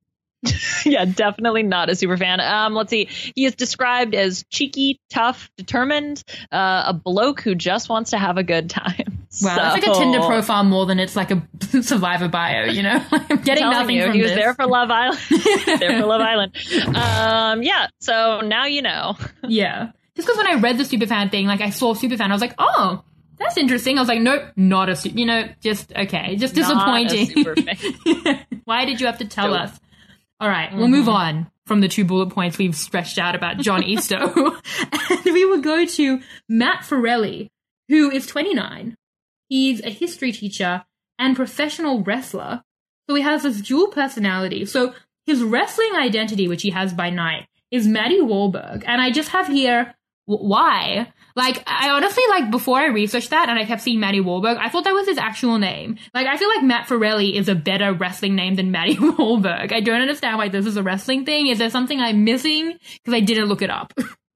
Yeah, definitely not a super fan. Um, let's see. He is described as cheeky, tough, determined, uh, a bloke who just wants to have a good time. Wow, so, that's like a Tinder profile more than it's like a Survivor bio, you know? I'm getting I'm nothing you, from he this. was there for Love Island. there for Love Island. Um, yeah, so now you know. Yeah. Just because when I read the superfan thing, like I saw superfan, I was like, oh, that's interesting. I was like, nope, not a, su- you know, just, okay, just disappointing. Not a superfan. Why did you have to tell Nope. us? All right, Mm-hmm. we'll move on from the two bullet points we've stretched out about John Eastoe. And we will go to Matt Farrelly, who is twenty-nine. He's a history teacher and professional wrestler. So he has this dual personality. So his wrestling identity, which he has by night, is Maddie Wahlberg. And I just have here, w- why? Like, I honestly, like, before I researched that and I kept seeing Maddie Wahlberg, I thought that was his actual name. Like, I feel like Matt Farrelly is a better wrestling name than Maddie Wahlberg. I don't understand why this is a wrestling thing. Is there something I'm missing? Because I didn't look it up.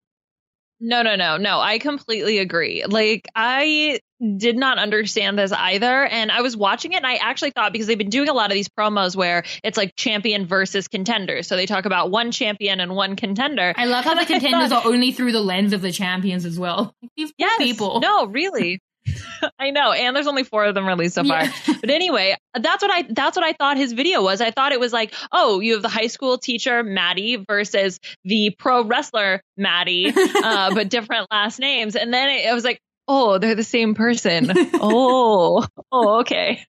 No, no, no, no. I completely agree. Like, I did not understand this either. And I was watching it and I actually thought, because they've been doing a lot of these promos where it's like champion versus contender. So they talk about one champion and one contender. I love how the contenders thought, are only through the lens of the champions as well. These yes, people. No, really. I know. And there's only four of them released so far. Yeah. But anyway, that's what I that's what I thought his video was. I thought it was like, oh, you have the high school teacher Maddie versus the pro wrestler Maddie, uh, but different last names. And then it, it was like, oh, they're the same person. oh, oh, okay.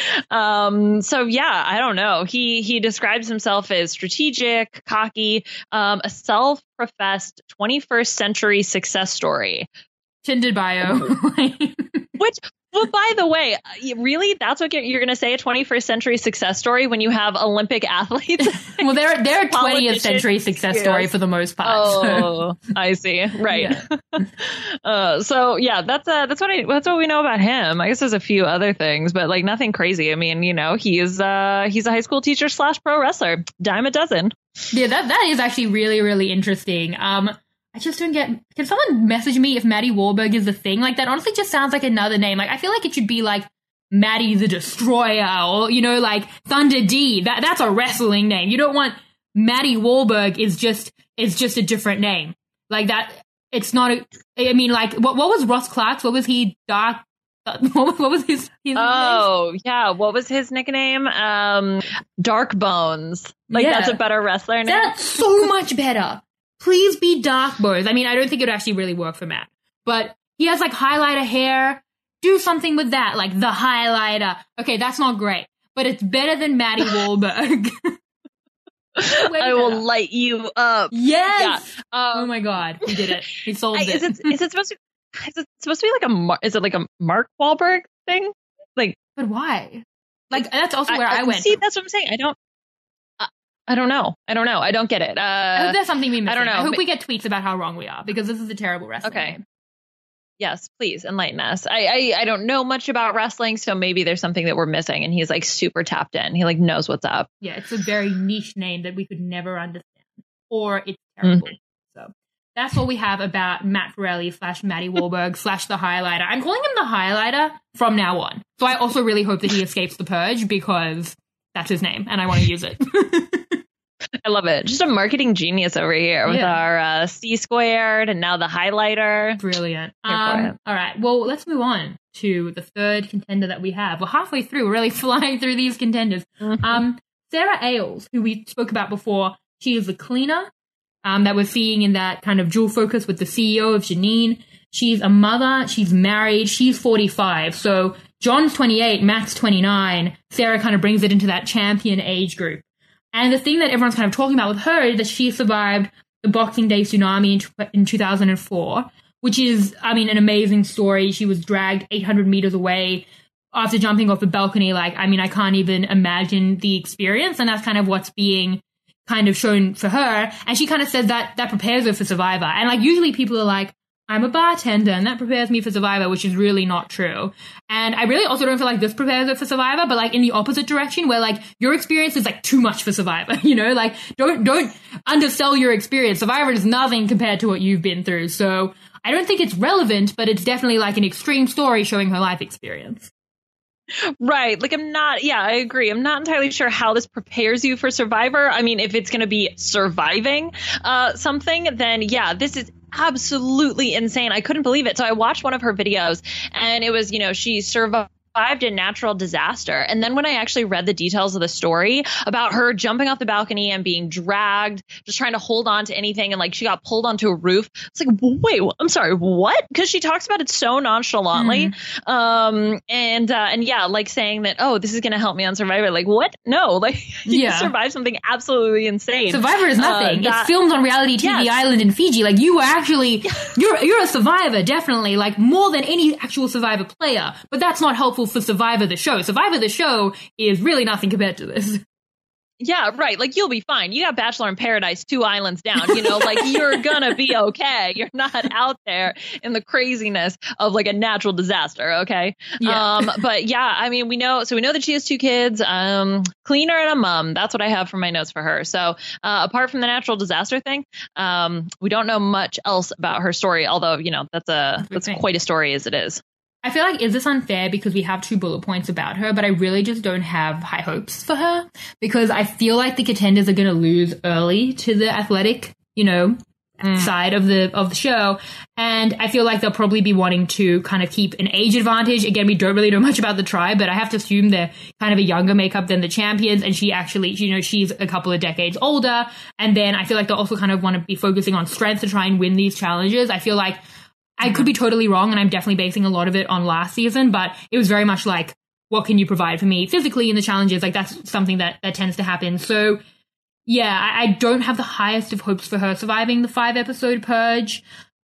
um, so yeah, I don't know. He he describes himself as strategic, cocky, um, a self-professed twenty-first century success story. Tinder bio. Which, well, by the way, really, that's what you're going to say, a twenty-first century success story when you have Olympic athletes? Well, they're they're a twentieth century success yes. story for the most part. Oh, so. I see. Right. Yeah. uh, so yeah, that's uh, that's what I that's what we know about him. I guess there's a few other things, but like nothing crazy. I mean, you know, he is uh, he's a high school teacher slash pro wrestler, dime a dozen. Yeah, that that is actually really really interesting. Um. I just don't get. Can someone message me if Maddie Wahlberg is a thing? Like, that honestly just sounds like another name. Like, I feel like it should be like Maddie the Destroyer or, you know, like Thunder D. That that's a wrestling name. You don't want Maddie Wahlberg is just is just a different name. Like that. It's not. A, I mean, like what what was Ross Clark's? What was he? Dark. What, what was his? his oh name? Yeah. What was his nickname? Um, Dark Bones. Like yeah. That's a better wrestler name. That's so much better. Please be Dark Bones. I mean, I don't think it would actually really work for Matt. But he has, like, highlighter hair. Do something with that, like the highlighter. Okay, that's not great. But it's better than Maddie Wahlberg. I will light you up. Yes! Yeah. Um, oh my god, he did it. He solved I, it. Is it, is it supposed to is it supposed to be like a, Mar- is it like a Mark Wahlberg thing? Like, But why? Like, that's also where I, I, I went. See, that's what I'm saying. I don't. I don't know. I don't know. I don't get it. Uh, I hope there's something we missing. I don't know. I hope we get tweets about how wrong we are, because this is a terrible wrestling Okay. game. Yes, please enlighten us. I, I I don't know much about wrestling, so maybe there's something that we're missing, and he's like super tapped in. He like knows what's up. Yeah, it's a very niche name that we could never understand, or it's terrible. Mm-hmm. So that's what we have about Matt Farrelly slash Maddie Wahlberg slash the highlighter. I'm calling him the highlighter from now on. So I also really hope that he escapes the purge, because that's his name, and I want to use it. I love it. Just a marketing genius over here with Yeah. our uh, C squared and now the highlighter. Brilliant. Here for Um, it. all right. Well, let's move on to the third contender that we have. We're halfway through. We're really flying through these contenders. Mm-hmm. Um, Sarah Ailes, who we spoke about before, she is the cleaner um, that we're seeing in that kind of dual focus with the C E O of Janine. She's a mother. She's married. She's forty-five. So John's twenty-eight, Matt's twenty-nine. Sarah kind of brings it into that champion age group. And the thing that everyone's kind of talking about with her is that she survived the Boxing Day tsunami in, tw- in two thousand four, which is, I mean, an amazing story. She was dragged eight hundred meters away after jumping off a balcony. Like, I mean, I can't even imagine the experience. And that's kind of what's being kind of shown for her. And she kind of says that that prepares her for Survivor. And like, usually people are like, I'm a bartender and that prepares me for Survivor, which is really not true. And I really also don't feel like this prepares her for Survivor, but like in the opposite direction, where like your experience is like too much for Survivor, you know, like don't, don't undersell your experience. Survivor is nothing compared to what you've been through. So I don't think it's relevant, but it's definitely like an extreme story showing her life experience. Right. Like, I'm not. Yeah, I agree. I'm not entirely sure how this prepares you for Survivor. I mean, if it's going to be surviving uh, something, then yeah, this is absolutely insane. I couldn't believe it. So I watched one of her videos and it was, you know, she survived a natural disaster. And then when I actually read the details of the story about her jumping off the balcony and being dragged, just trying to hold on to anything, and like she got pulled onto a roof. It's like, wait, I'm sorry, what? Because she talks about it so nonchalantly. Mm. Um, and, uh, and yeah, like saying that, oh, this is going to help me on Survivor. Like, what? No, like you yeah. survived something absolutely insane. Survivor is nothing. Uh, that, it's filmed on reality T V yes. island in Fiji. Like, you were actually, you're, you're a survivor, definitely, like more than any actual Survivor player. But that's not helpful for Survivor the show. Survivor the show is really nothing compared to this. Yeah, right. Like, you'll be fine. You got Bachelor in Paradise two islands down, you know, like you're gonna be okay. You're not out there in the craziness of like a natural disaster. Okay. Yeah. Um, but yeah, I mean, we know, so we know that she has two kids, um, cleaner and a mom. That's what I have for my notes for her. So, uh, apart from the natural disaster thing, um, we don't know much else about her story, although, you know, that's a, that's quite a story as it is. I feel like, is this unfair because we have two bullet points about her, but I really just don't have high hopes for her because I feel like the contenders are going to lose early to the athletic, you know, mm. side of the of the show. And I feel like they'll probably be wanting to kind of keep an age advantage. Again, we don't really know much about the tribe, but I have to assume they're kind of a younger makeup than the champions. And she actually, you know, she's a couple of decades older. And then I feel like they'll also kind of want to be focusing on strength to try and win these challenges. I feel like I could be totally wrong, and I'm definitely basing a lot of it on last season, but it was very much like, what can you provide for me physically in the challenges? Like, that's something that, that tends to happen. So, yeah, I, I don't have the highest of hopes for her surviving the five-episode purge.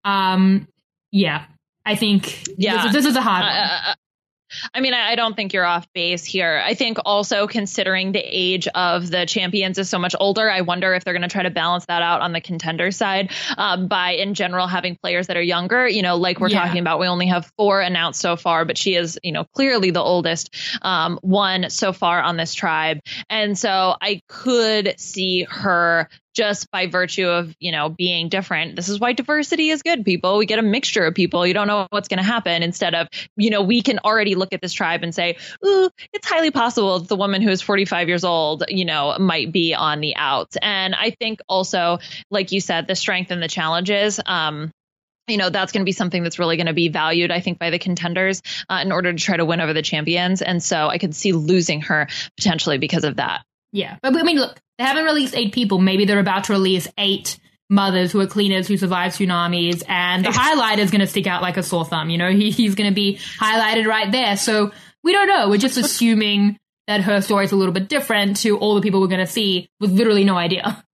Um, yeah, I think yeah. this, this is a hard one. Uh, I mean, I don't think you're off base here. I think also considering the age of the champions is so much older, I wonder if they're going to try to balance that out on the contender side um, by, in general, having players that are younger. You know, like we're yeah. talking about, we only have four announced so far, but she is, you know, clearly the oldest um, one so far on this tribe. And so I could see her just by virtue of, you know, being different. This is why diversity is good, people. We get a mixture of people. You don't know what's going to happen. Instead of, you know, we can already look at this tribe and say, ooh, it's highly possible that the woman who is forty-five years old, you know, might be on the outs. And I think also, like you said, the strength and the challenges, um, you know, that's going to be something that's really going to be valued, I think, by the contenders uh, in order to try to win over the champions. And so I could see losing her potentially because of that. Yeah. But I mean, look, they haven't released eight people. Maybe they're about to release eight mothers who are cleaners who survived tsunamis. And the highlighter is going to stick out like a sore thumb. You know, he, he's going to be highlighted right there. So we don't know. We're just assuming that her story is a little bit different to all the people we're going to see with literally no idea.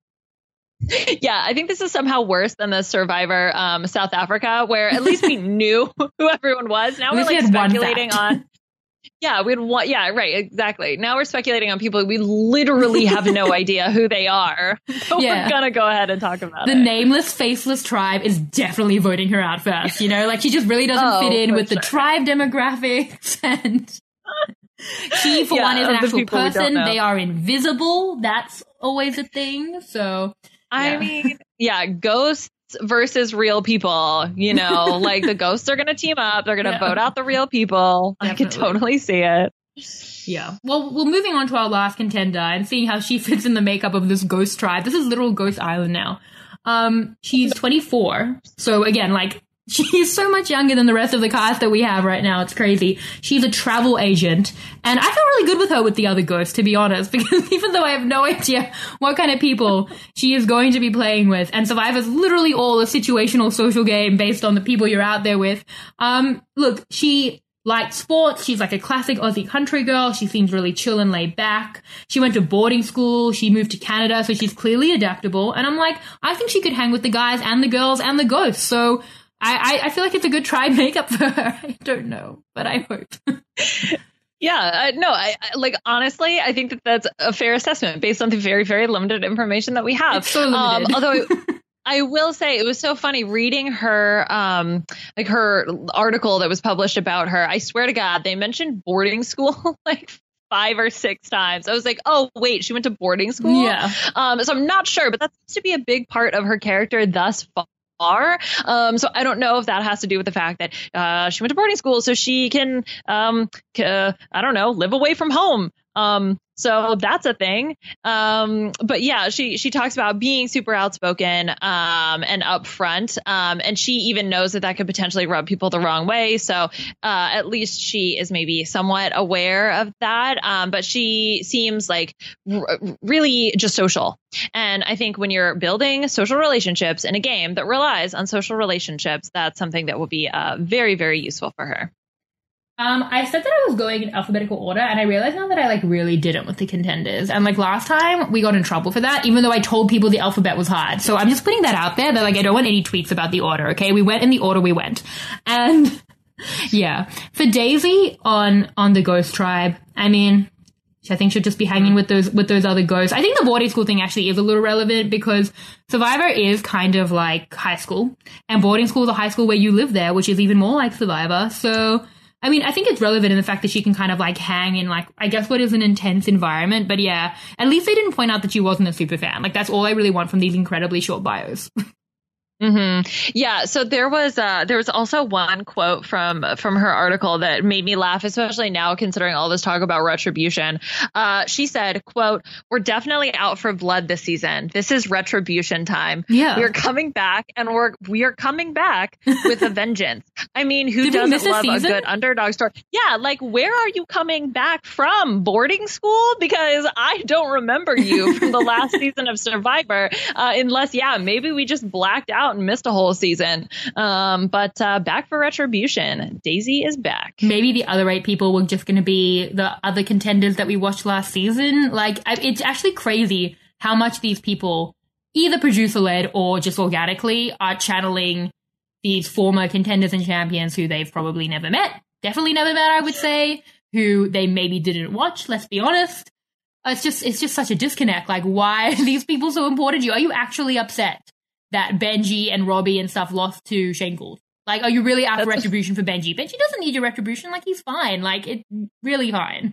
Yeah, I think this is somehow worse than the Survivor um, South Africa, where at least we knew who everyone was. Now we're like speculating on. Yeah, we'd want. Yeah, right. Exactly. Now we're speculating on people we literally have no idea who they are. So yeah. We're gonna go ahead and talk about the it. The nameless, faceless tribe is definitely voting her out first. You know, like she just really doesn't oh, fit in with sure. the tribe demographics, and she, for yeah, one, is an actual person. They are invisible. That's always a thing. So, I yeah. mean, yeah, ghosts versus real people, you know, like the ghosts are going to team up. They're going to yeah. vote out the real people. Definitely. I can totally see it. Yeah. Well, well, moving on to our last contender and seeing how she fits in the makeup of this ghost tribe. This is literal Ghost Island now. Um, she's twenty-four. So again, like, she's so much younger than the rest of the cast that we have right now. It's crazy. She's a travel agent. And I feel really good with her with the other ghosts, to be honest, because even though I have no idea what kind of people she is going to be playing with, and Survivor's literally all a situational social game based on the people you're out there with. Um, look, she likes sports. She's like a classic Aussie country girl. She seems really chill and laid back. She went to boarding school. She moved to Canada, so she's clearly adaptable. And I'm like, I think she could hang with the guys and the girls and the ghosts. So I, I feel like it's a good tribe makeup for her. I don't know, but I hope. Yeah, uh, no, I, I like honestly, I think that that's a fair assessment based on the very, very limited information that we have. It's so limited. Um, although I will say it was so funny reading her, um, like her article that was published about her. I swear to God, they mentioned boarding school like five or six times. I was like, oh, wait, she went to boarding school? Yeah. Um, so I'm not sure, but that seems to be a big part of her character thus far. are. Um, so I don't know if that has to do with the fact that uh, she went to boarding school so she can, um, c- uh, I don't know, live away from home. Um, so that's a thing. Um, but yeah, she, she talks about being super outspoken, um, and upfront. Um, and she even knows that that could potentially rub people the wrong way. So, uh, at least she is maybe somewhat aware of that. Um, but she seems like r- really just social. And I think when you're building social relationships in a game that relies on social relationships, that's something that will be, uh, very, very useful for her. Um, I said that I was going in alphabetical order, and I realized now that I, like, really didn't with the contenders. And, like, last time, we got in trouble for that, even though I told people the alphabet was hard. So I'm just putting that out there, that, like, I don't want any tweets about the order, okay? We went in the order we went. And, yeah. For Daisy on on the Ghost Tribe, I mean, I think she'll just be hanging with those with those other ghosts. I think the boarding school thing actually is a little relevant, because Survivor is kind of like high school, and boarding school is a high school where you live there, which is even more like Survivor. So... I mean, I think it's relevant in the fact that she can kind of, like, hang in, like, I guess what is an intense environment. But yeah, at least they didn't point out that she wasn't a super fan. Like, that's all I really want from these incredibly short bios. Mm-hmm. Yeah. So there was uh, there was also one quote from from her article that made me laugh, especially now considering all this talk about retribution. Uh, she said, quote, "We're definitely out for blood this season. This is retribution time. Yeah. We're coming back, and we're we are coming back with a vengeance." I mean, who Did we doesn't miss a love a season? good underdog story? Yeah. Like, where are you coming back from? Boarding school? Because I don't remember you from the last season of Survivor, uh, unless, yeah, maybe we just blacked out and missed a whole season. Um, but uh, back for retribution. Daisy is back. Maybe the other eight people were just going to be the other contenders that we watched last season. Like, I, it's actually crazy how much these people, either producer-led or just organically, are channeling these former contenders and champions who they've probably never met. Definitely never met, I would say. Who they maybe didn't watch, let's be honest. It's just, it's just such a disconnect. Like, why are these people so important to you? Are you actually upset that Benji and Robbie and stuff lost to Shane Gould? Like, are you really out for retribution for Benji? Benji doesn't need your retribution. Like, he's fine. Like, it's really fine.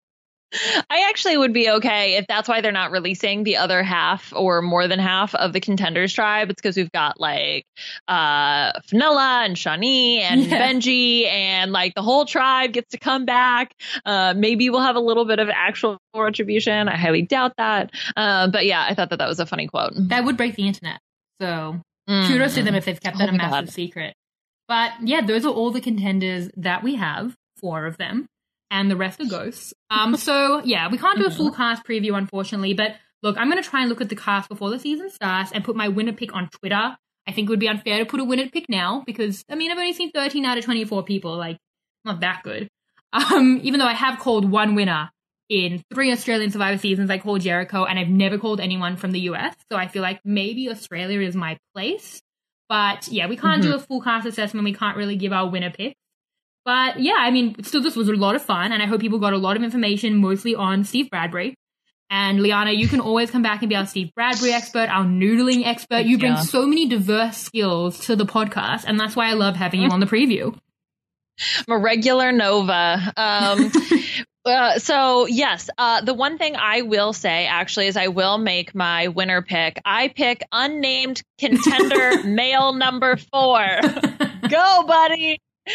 I actually would be okay if that's why they're not releasing the other half or more than half of the Contenders tribe. It's because we've got like uh Fenella and Shawnee and yeah. Benji, and like the whole tribe gets to come back. Uh, maybe we'll have a little bit of actual retribution. I highly doubt that. Uh, but yeah, I thought that that was a funny quote. That would break the internet. So Mm. kudos to them if they've kept that Oh a my massive God. secret. But yeah, those are all the contenders that we have, four of them, and the rest are ghosts. Um, so yeah, we can't do a full cast preview, unfortunately, but look, I'm going to try and look at the cast before the season starts and put my winner pick on Twitter. I think it would be unfair to put a winner pick now because, I mean, I've only seen thirteen out of twenty-four people, like, not that good. Um, even though I have called one winner in three Australian Survivor seasons, I called Jericho, and I've never called anyone from the U S, so I feel like maybe Australia is my place. But yeah, we can't Mm-hmm. do a full cast assessment. We can't really give our winner pick. But yeah, I mean, still, this was a lot of fun, and I hope people got a lot of information, mostly on Steve Bradbury. And Liana, you can always come back and be our Steve Bradbury expert, our noodling expert. You bring Yeah. so many diverse skills to the podcast, and that's why I love having you on the preview. I'm a regular Nova. Um, uh, so yes, uh, the one thing I will say actually is I will make my winner pick. I pick unnamed contender male number four. Go, buddy.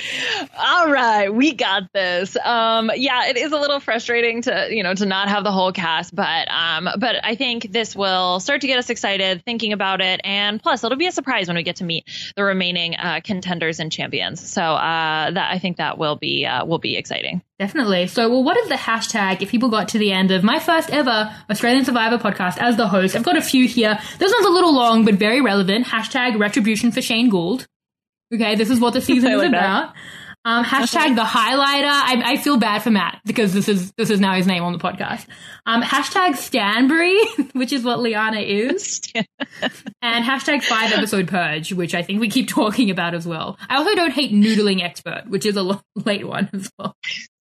All right, we got this. Um, yeah, it is a little frustrating to, you know, to not have the whole cast, but um, but I think this will start to get us excited thinking about it, and plus it'll be a surprise when we get to meet the remaining uh, contenders and champions. So uh, that I think that will be uh, will be exciting. Definitely. So, well, what is the hashtag if people got to the end of my first ever Australian Survivor podcast as the host? I've got a few here. This one's a little long, but very relevant. Hashtag retribution for Shane Gould. Okay, this is what the season I is like that. about. Um, hashtag the highlighter. I, I feel bad for Matt because this is this is now his name on the podcast. Um, hashtag Stanbury, which is what Liana is. And hashtag five episode purge, which I think we keep talking about as well. I also don't hate noodling expert, which is a lo- late one as well.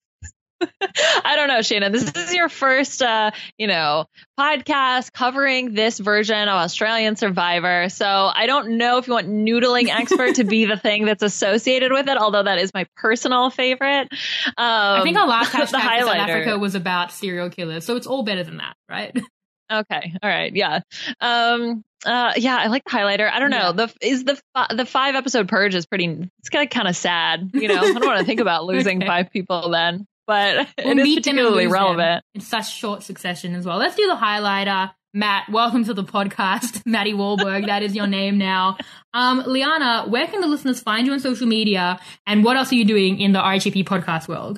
I don't know, Shannon. This is your first, uh, you know, podcast covering this version of Australian Survivor. So I don't know if you want noodling expert to be the thing that's associated with it, although that is my personal favorite. Um, I think our last the hashtag for South highlighter. Africa was about serial killers, so it's all better than that, right? Okay. All right. Yeah. Um, uh, yeah, I like the highlighter. I don't know. The is the the five episode purge is pretty. It's kind of kind of sad. You know, I don't want to think about losing okay. five people then, but we'll it is particularly relevant. In such short succession as well. Let's do the highlighter. Matt, welcome to the podcast. Matty Wahlberg, that is your name now. Um, Liana, where can the listeners find you on social media, and what else are you doing in the R H A P podcast world?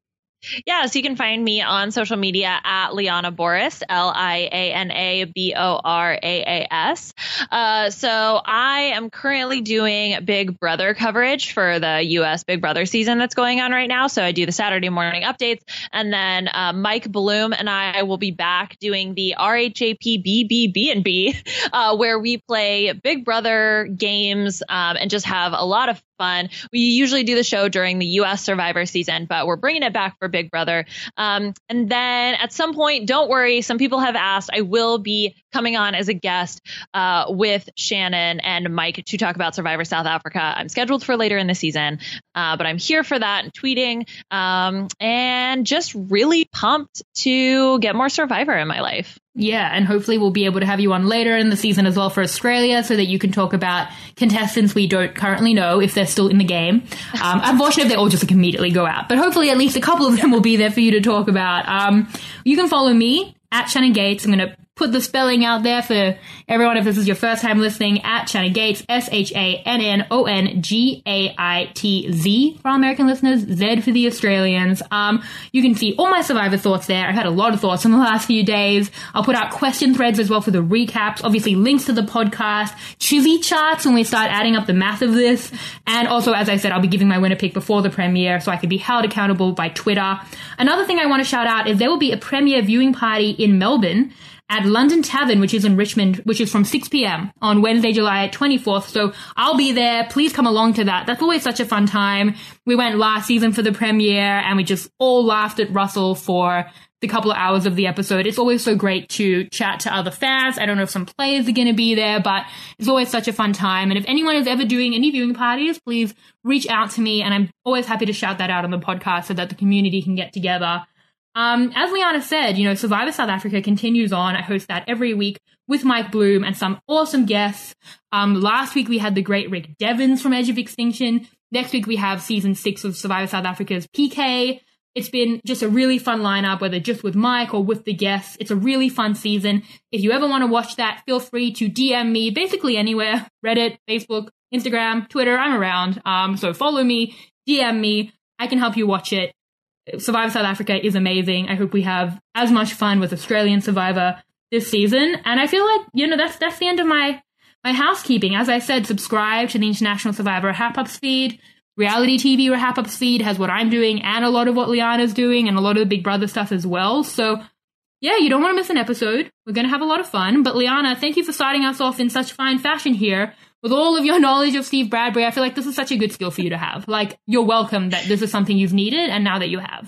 Yeah, so you can find me on social media at Liana Boras, L I A N A B O R A A S. Uh, so I am currently doing Big Brother coverage for the U S Big Brother season that's going on right now. So I do the Saturday morning updates, and then uh, Mike Bloom and I will be back doing the R H A P B B B and B, uh, where we play Big Brother games um, and just have a lot of fun. We usually do the show during the U S Survivor season, but we're bringing it back for Big Brother. Um, and then at some point, don't worry, some people have asked, I will be coming on as a guest uh, with Shannon and Mike to talk about Survivor South Africa. I'm scheduled for later in the season, uh, but I'm here for that and tweeting um, and just really pumped to get more Survivor in my life. Yeah, and hopefully we'll be able to have you on later in the season as well for Australia so that you can talk about contestants we don't currently know if they're still in the game. Um, unfortunately, they all just like, immediately go out. But hopefully at least a couple of them will be there for you to talk about. Um, you can follow me at Shannon Gates. I'm going to put the spelling out there for everyone if this is your first time listening, at Shannon Gates, S H A N N O N G A I T Z for our American listeners, Z for the Australians. Um, you can see all my Survivor thoughts there. I've had a lot of thoughts in the last few days. I'll put out question threads as well for the recaps, obviously links to the podcast, chizzy charts when we start adding up the math of this. And also, as I said, I'll be giving my winner pick before the premiere so I can be held accountable by Twitter. Another thing I want to shout out is there will be a premiere viewing party in Melbourne at London Tavern, which is in Richmond, which is from six p.m. on Wednesday, July twenty-fourth. So I'll be there. Please come along to that. That's always such a fun time. We went last season for the premiere and we just all laughed at Russell for the couple of hours of the episode. It's always so great to chat to other fans. I don't know if some players are going to be there, but it's always such a fun time. And if anyone is ever doing any viewing parties, please reach out to me. And I'm always happy to shout that out on the podcast so that the community can get together. Um, as Liana said, you know, Survivor South Africa continues on. I host that every week with Mike Bloom and some awesome guests. Um, last week we had the great Rick Devens from Edge of Extinction. Next week we have season six of Survivor South Africa's P K. It's been just a really fun lineup, whether just with Mike or with the guests. It's a really fun season. If you ever want to watch that, feel free to D M me basically anywhere. Reddit, Facebook, Instagram, Twitter, I'm around. Um, so follow me, D M me. I can help you watch it. Survivor South Africa is amazing. I hope we have as much fun with Australian Survivor this season. And I feel like, you know, that's that's the end of my my housekeeping. As I said, subscribe to the International Survivor Hap-Ups feed. Reality T V Hap-Ups feed has what I'm doing and a lot of what Liana's doing and a lot of the Big Brother stuff as well. So, yeah, you don't want to miss an episode. We're going to have a lot of fun. But Liana, thank you for starting us off in such fine fashion here. With all of your knowledge of Steve Bradbury, I feel like this is such a good skill for you to have. Like, you're welcome that this is something you've needed, and now that you have.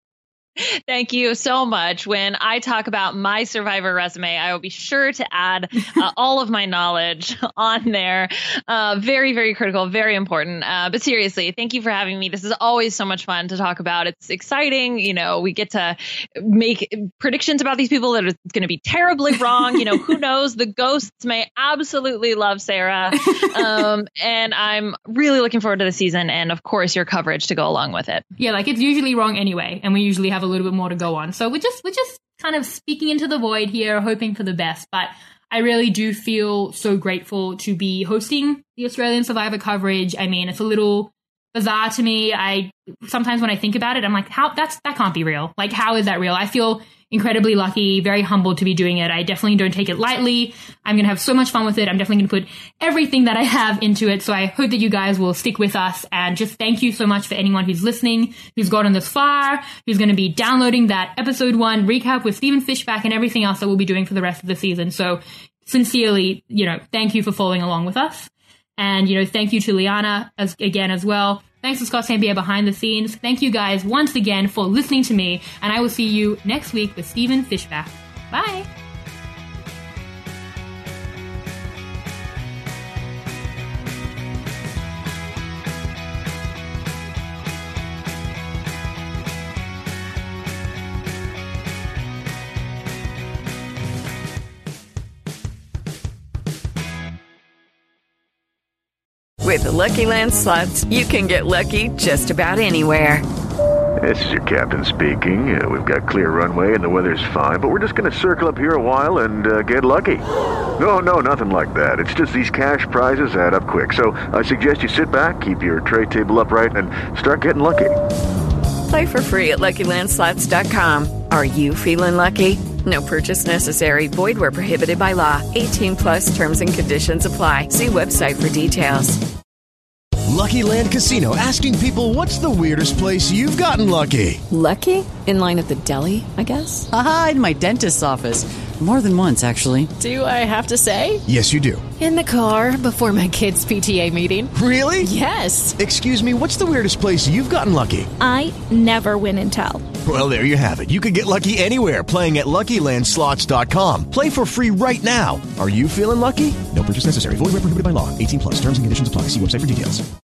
Thank you so much. When I talk about my Survivor resume, I will be sure to add uh, all of my knowledge on there. Uh, very, very critical, very important. Uh, but seriously, thank you for having me. This is always so much fun to talk about. It's exciting. You know, we get to make predictions about these people that are going to be terribly wrong. You know, who knows? The ghosts may absolutely love Sarah. Um, and I'm really looking forward to the season and, of course, your coverage to go along with it. Yeah, like it's usually wrong anyway. And we usually have a little bit more to go on. So we're just we're just kind of speaking into the void here, hoping for the best. But I really do feel so grateful to be hosting the Australian Survivor coverage. I mean, it's a little bizarre to me. I sometimes when I think about it, I'm like, how that's that can't be real. Like, how is that real? I feel incredibly lucky, very humbled to be doing it. I definitely don't take it lightly. I'm going to have so much fun with it. I'm definitely going to put everything that I have into it. So I hope that you guys will stick with us, and just thank you so much for anyone who's listening, who's gotten this far, who's going to be downloading that episode one recap with Stephen Fishback and everything else that we'll be doing for the rest of the season. So sincerely, you know, thank you for following along with us. And, you know, thank you to Liana as again as well. Thanks to Scott Saint Pierre behind the scenes. Thank you guys once again for listening to me, and I will see you next week with Stephen Fishback. Bye! With the Lucky Land Slots, you can get lucky just about anywhere. This is your captain speaking. Uh, we've got clear runway and the weather's fine, but we're just going to circle up here a while and uh, get lucky. No, no, nothing like that. It's just these cash prizes add up quick. So I suggest you sit back, keep your tray table upright, and start getting lucky. Play for free at Lucky Land Slots dot com. Are you feeling lucky? No purchase necessary. Void where prohibited by law. eighteen plus terms and conditions apply. See website for details. Lucky Land Casino, asking people, what's the weirdest place you've gotten lucky? Lucky? In line at the deli, I guess? Aha, in my dentist's office. More than once, actually. Do I have to say? Yes, you do. In the car before my kids' P T A meeting. Really? Yes. Excuse me, what's the weirdest place you've gotten lucky? I never win and tell. Well, there you have it. You can get lucky anywhere, playing at Lucky Land Slots dot com. Play for free right now. Are you feeling lucky? No purchase necessary. Void where prohibited by law. eighteen plus. Terms and conditions apply. See website for details.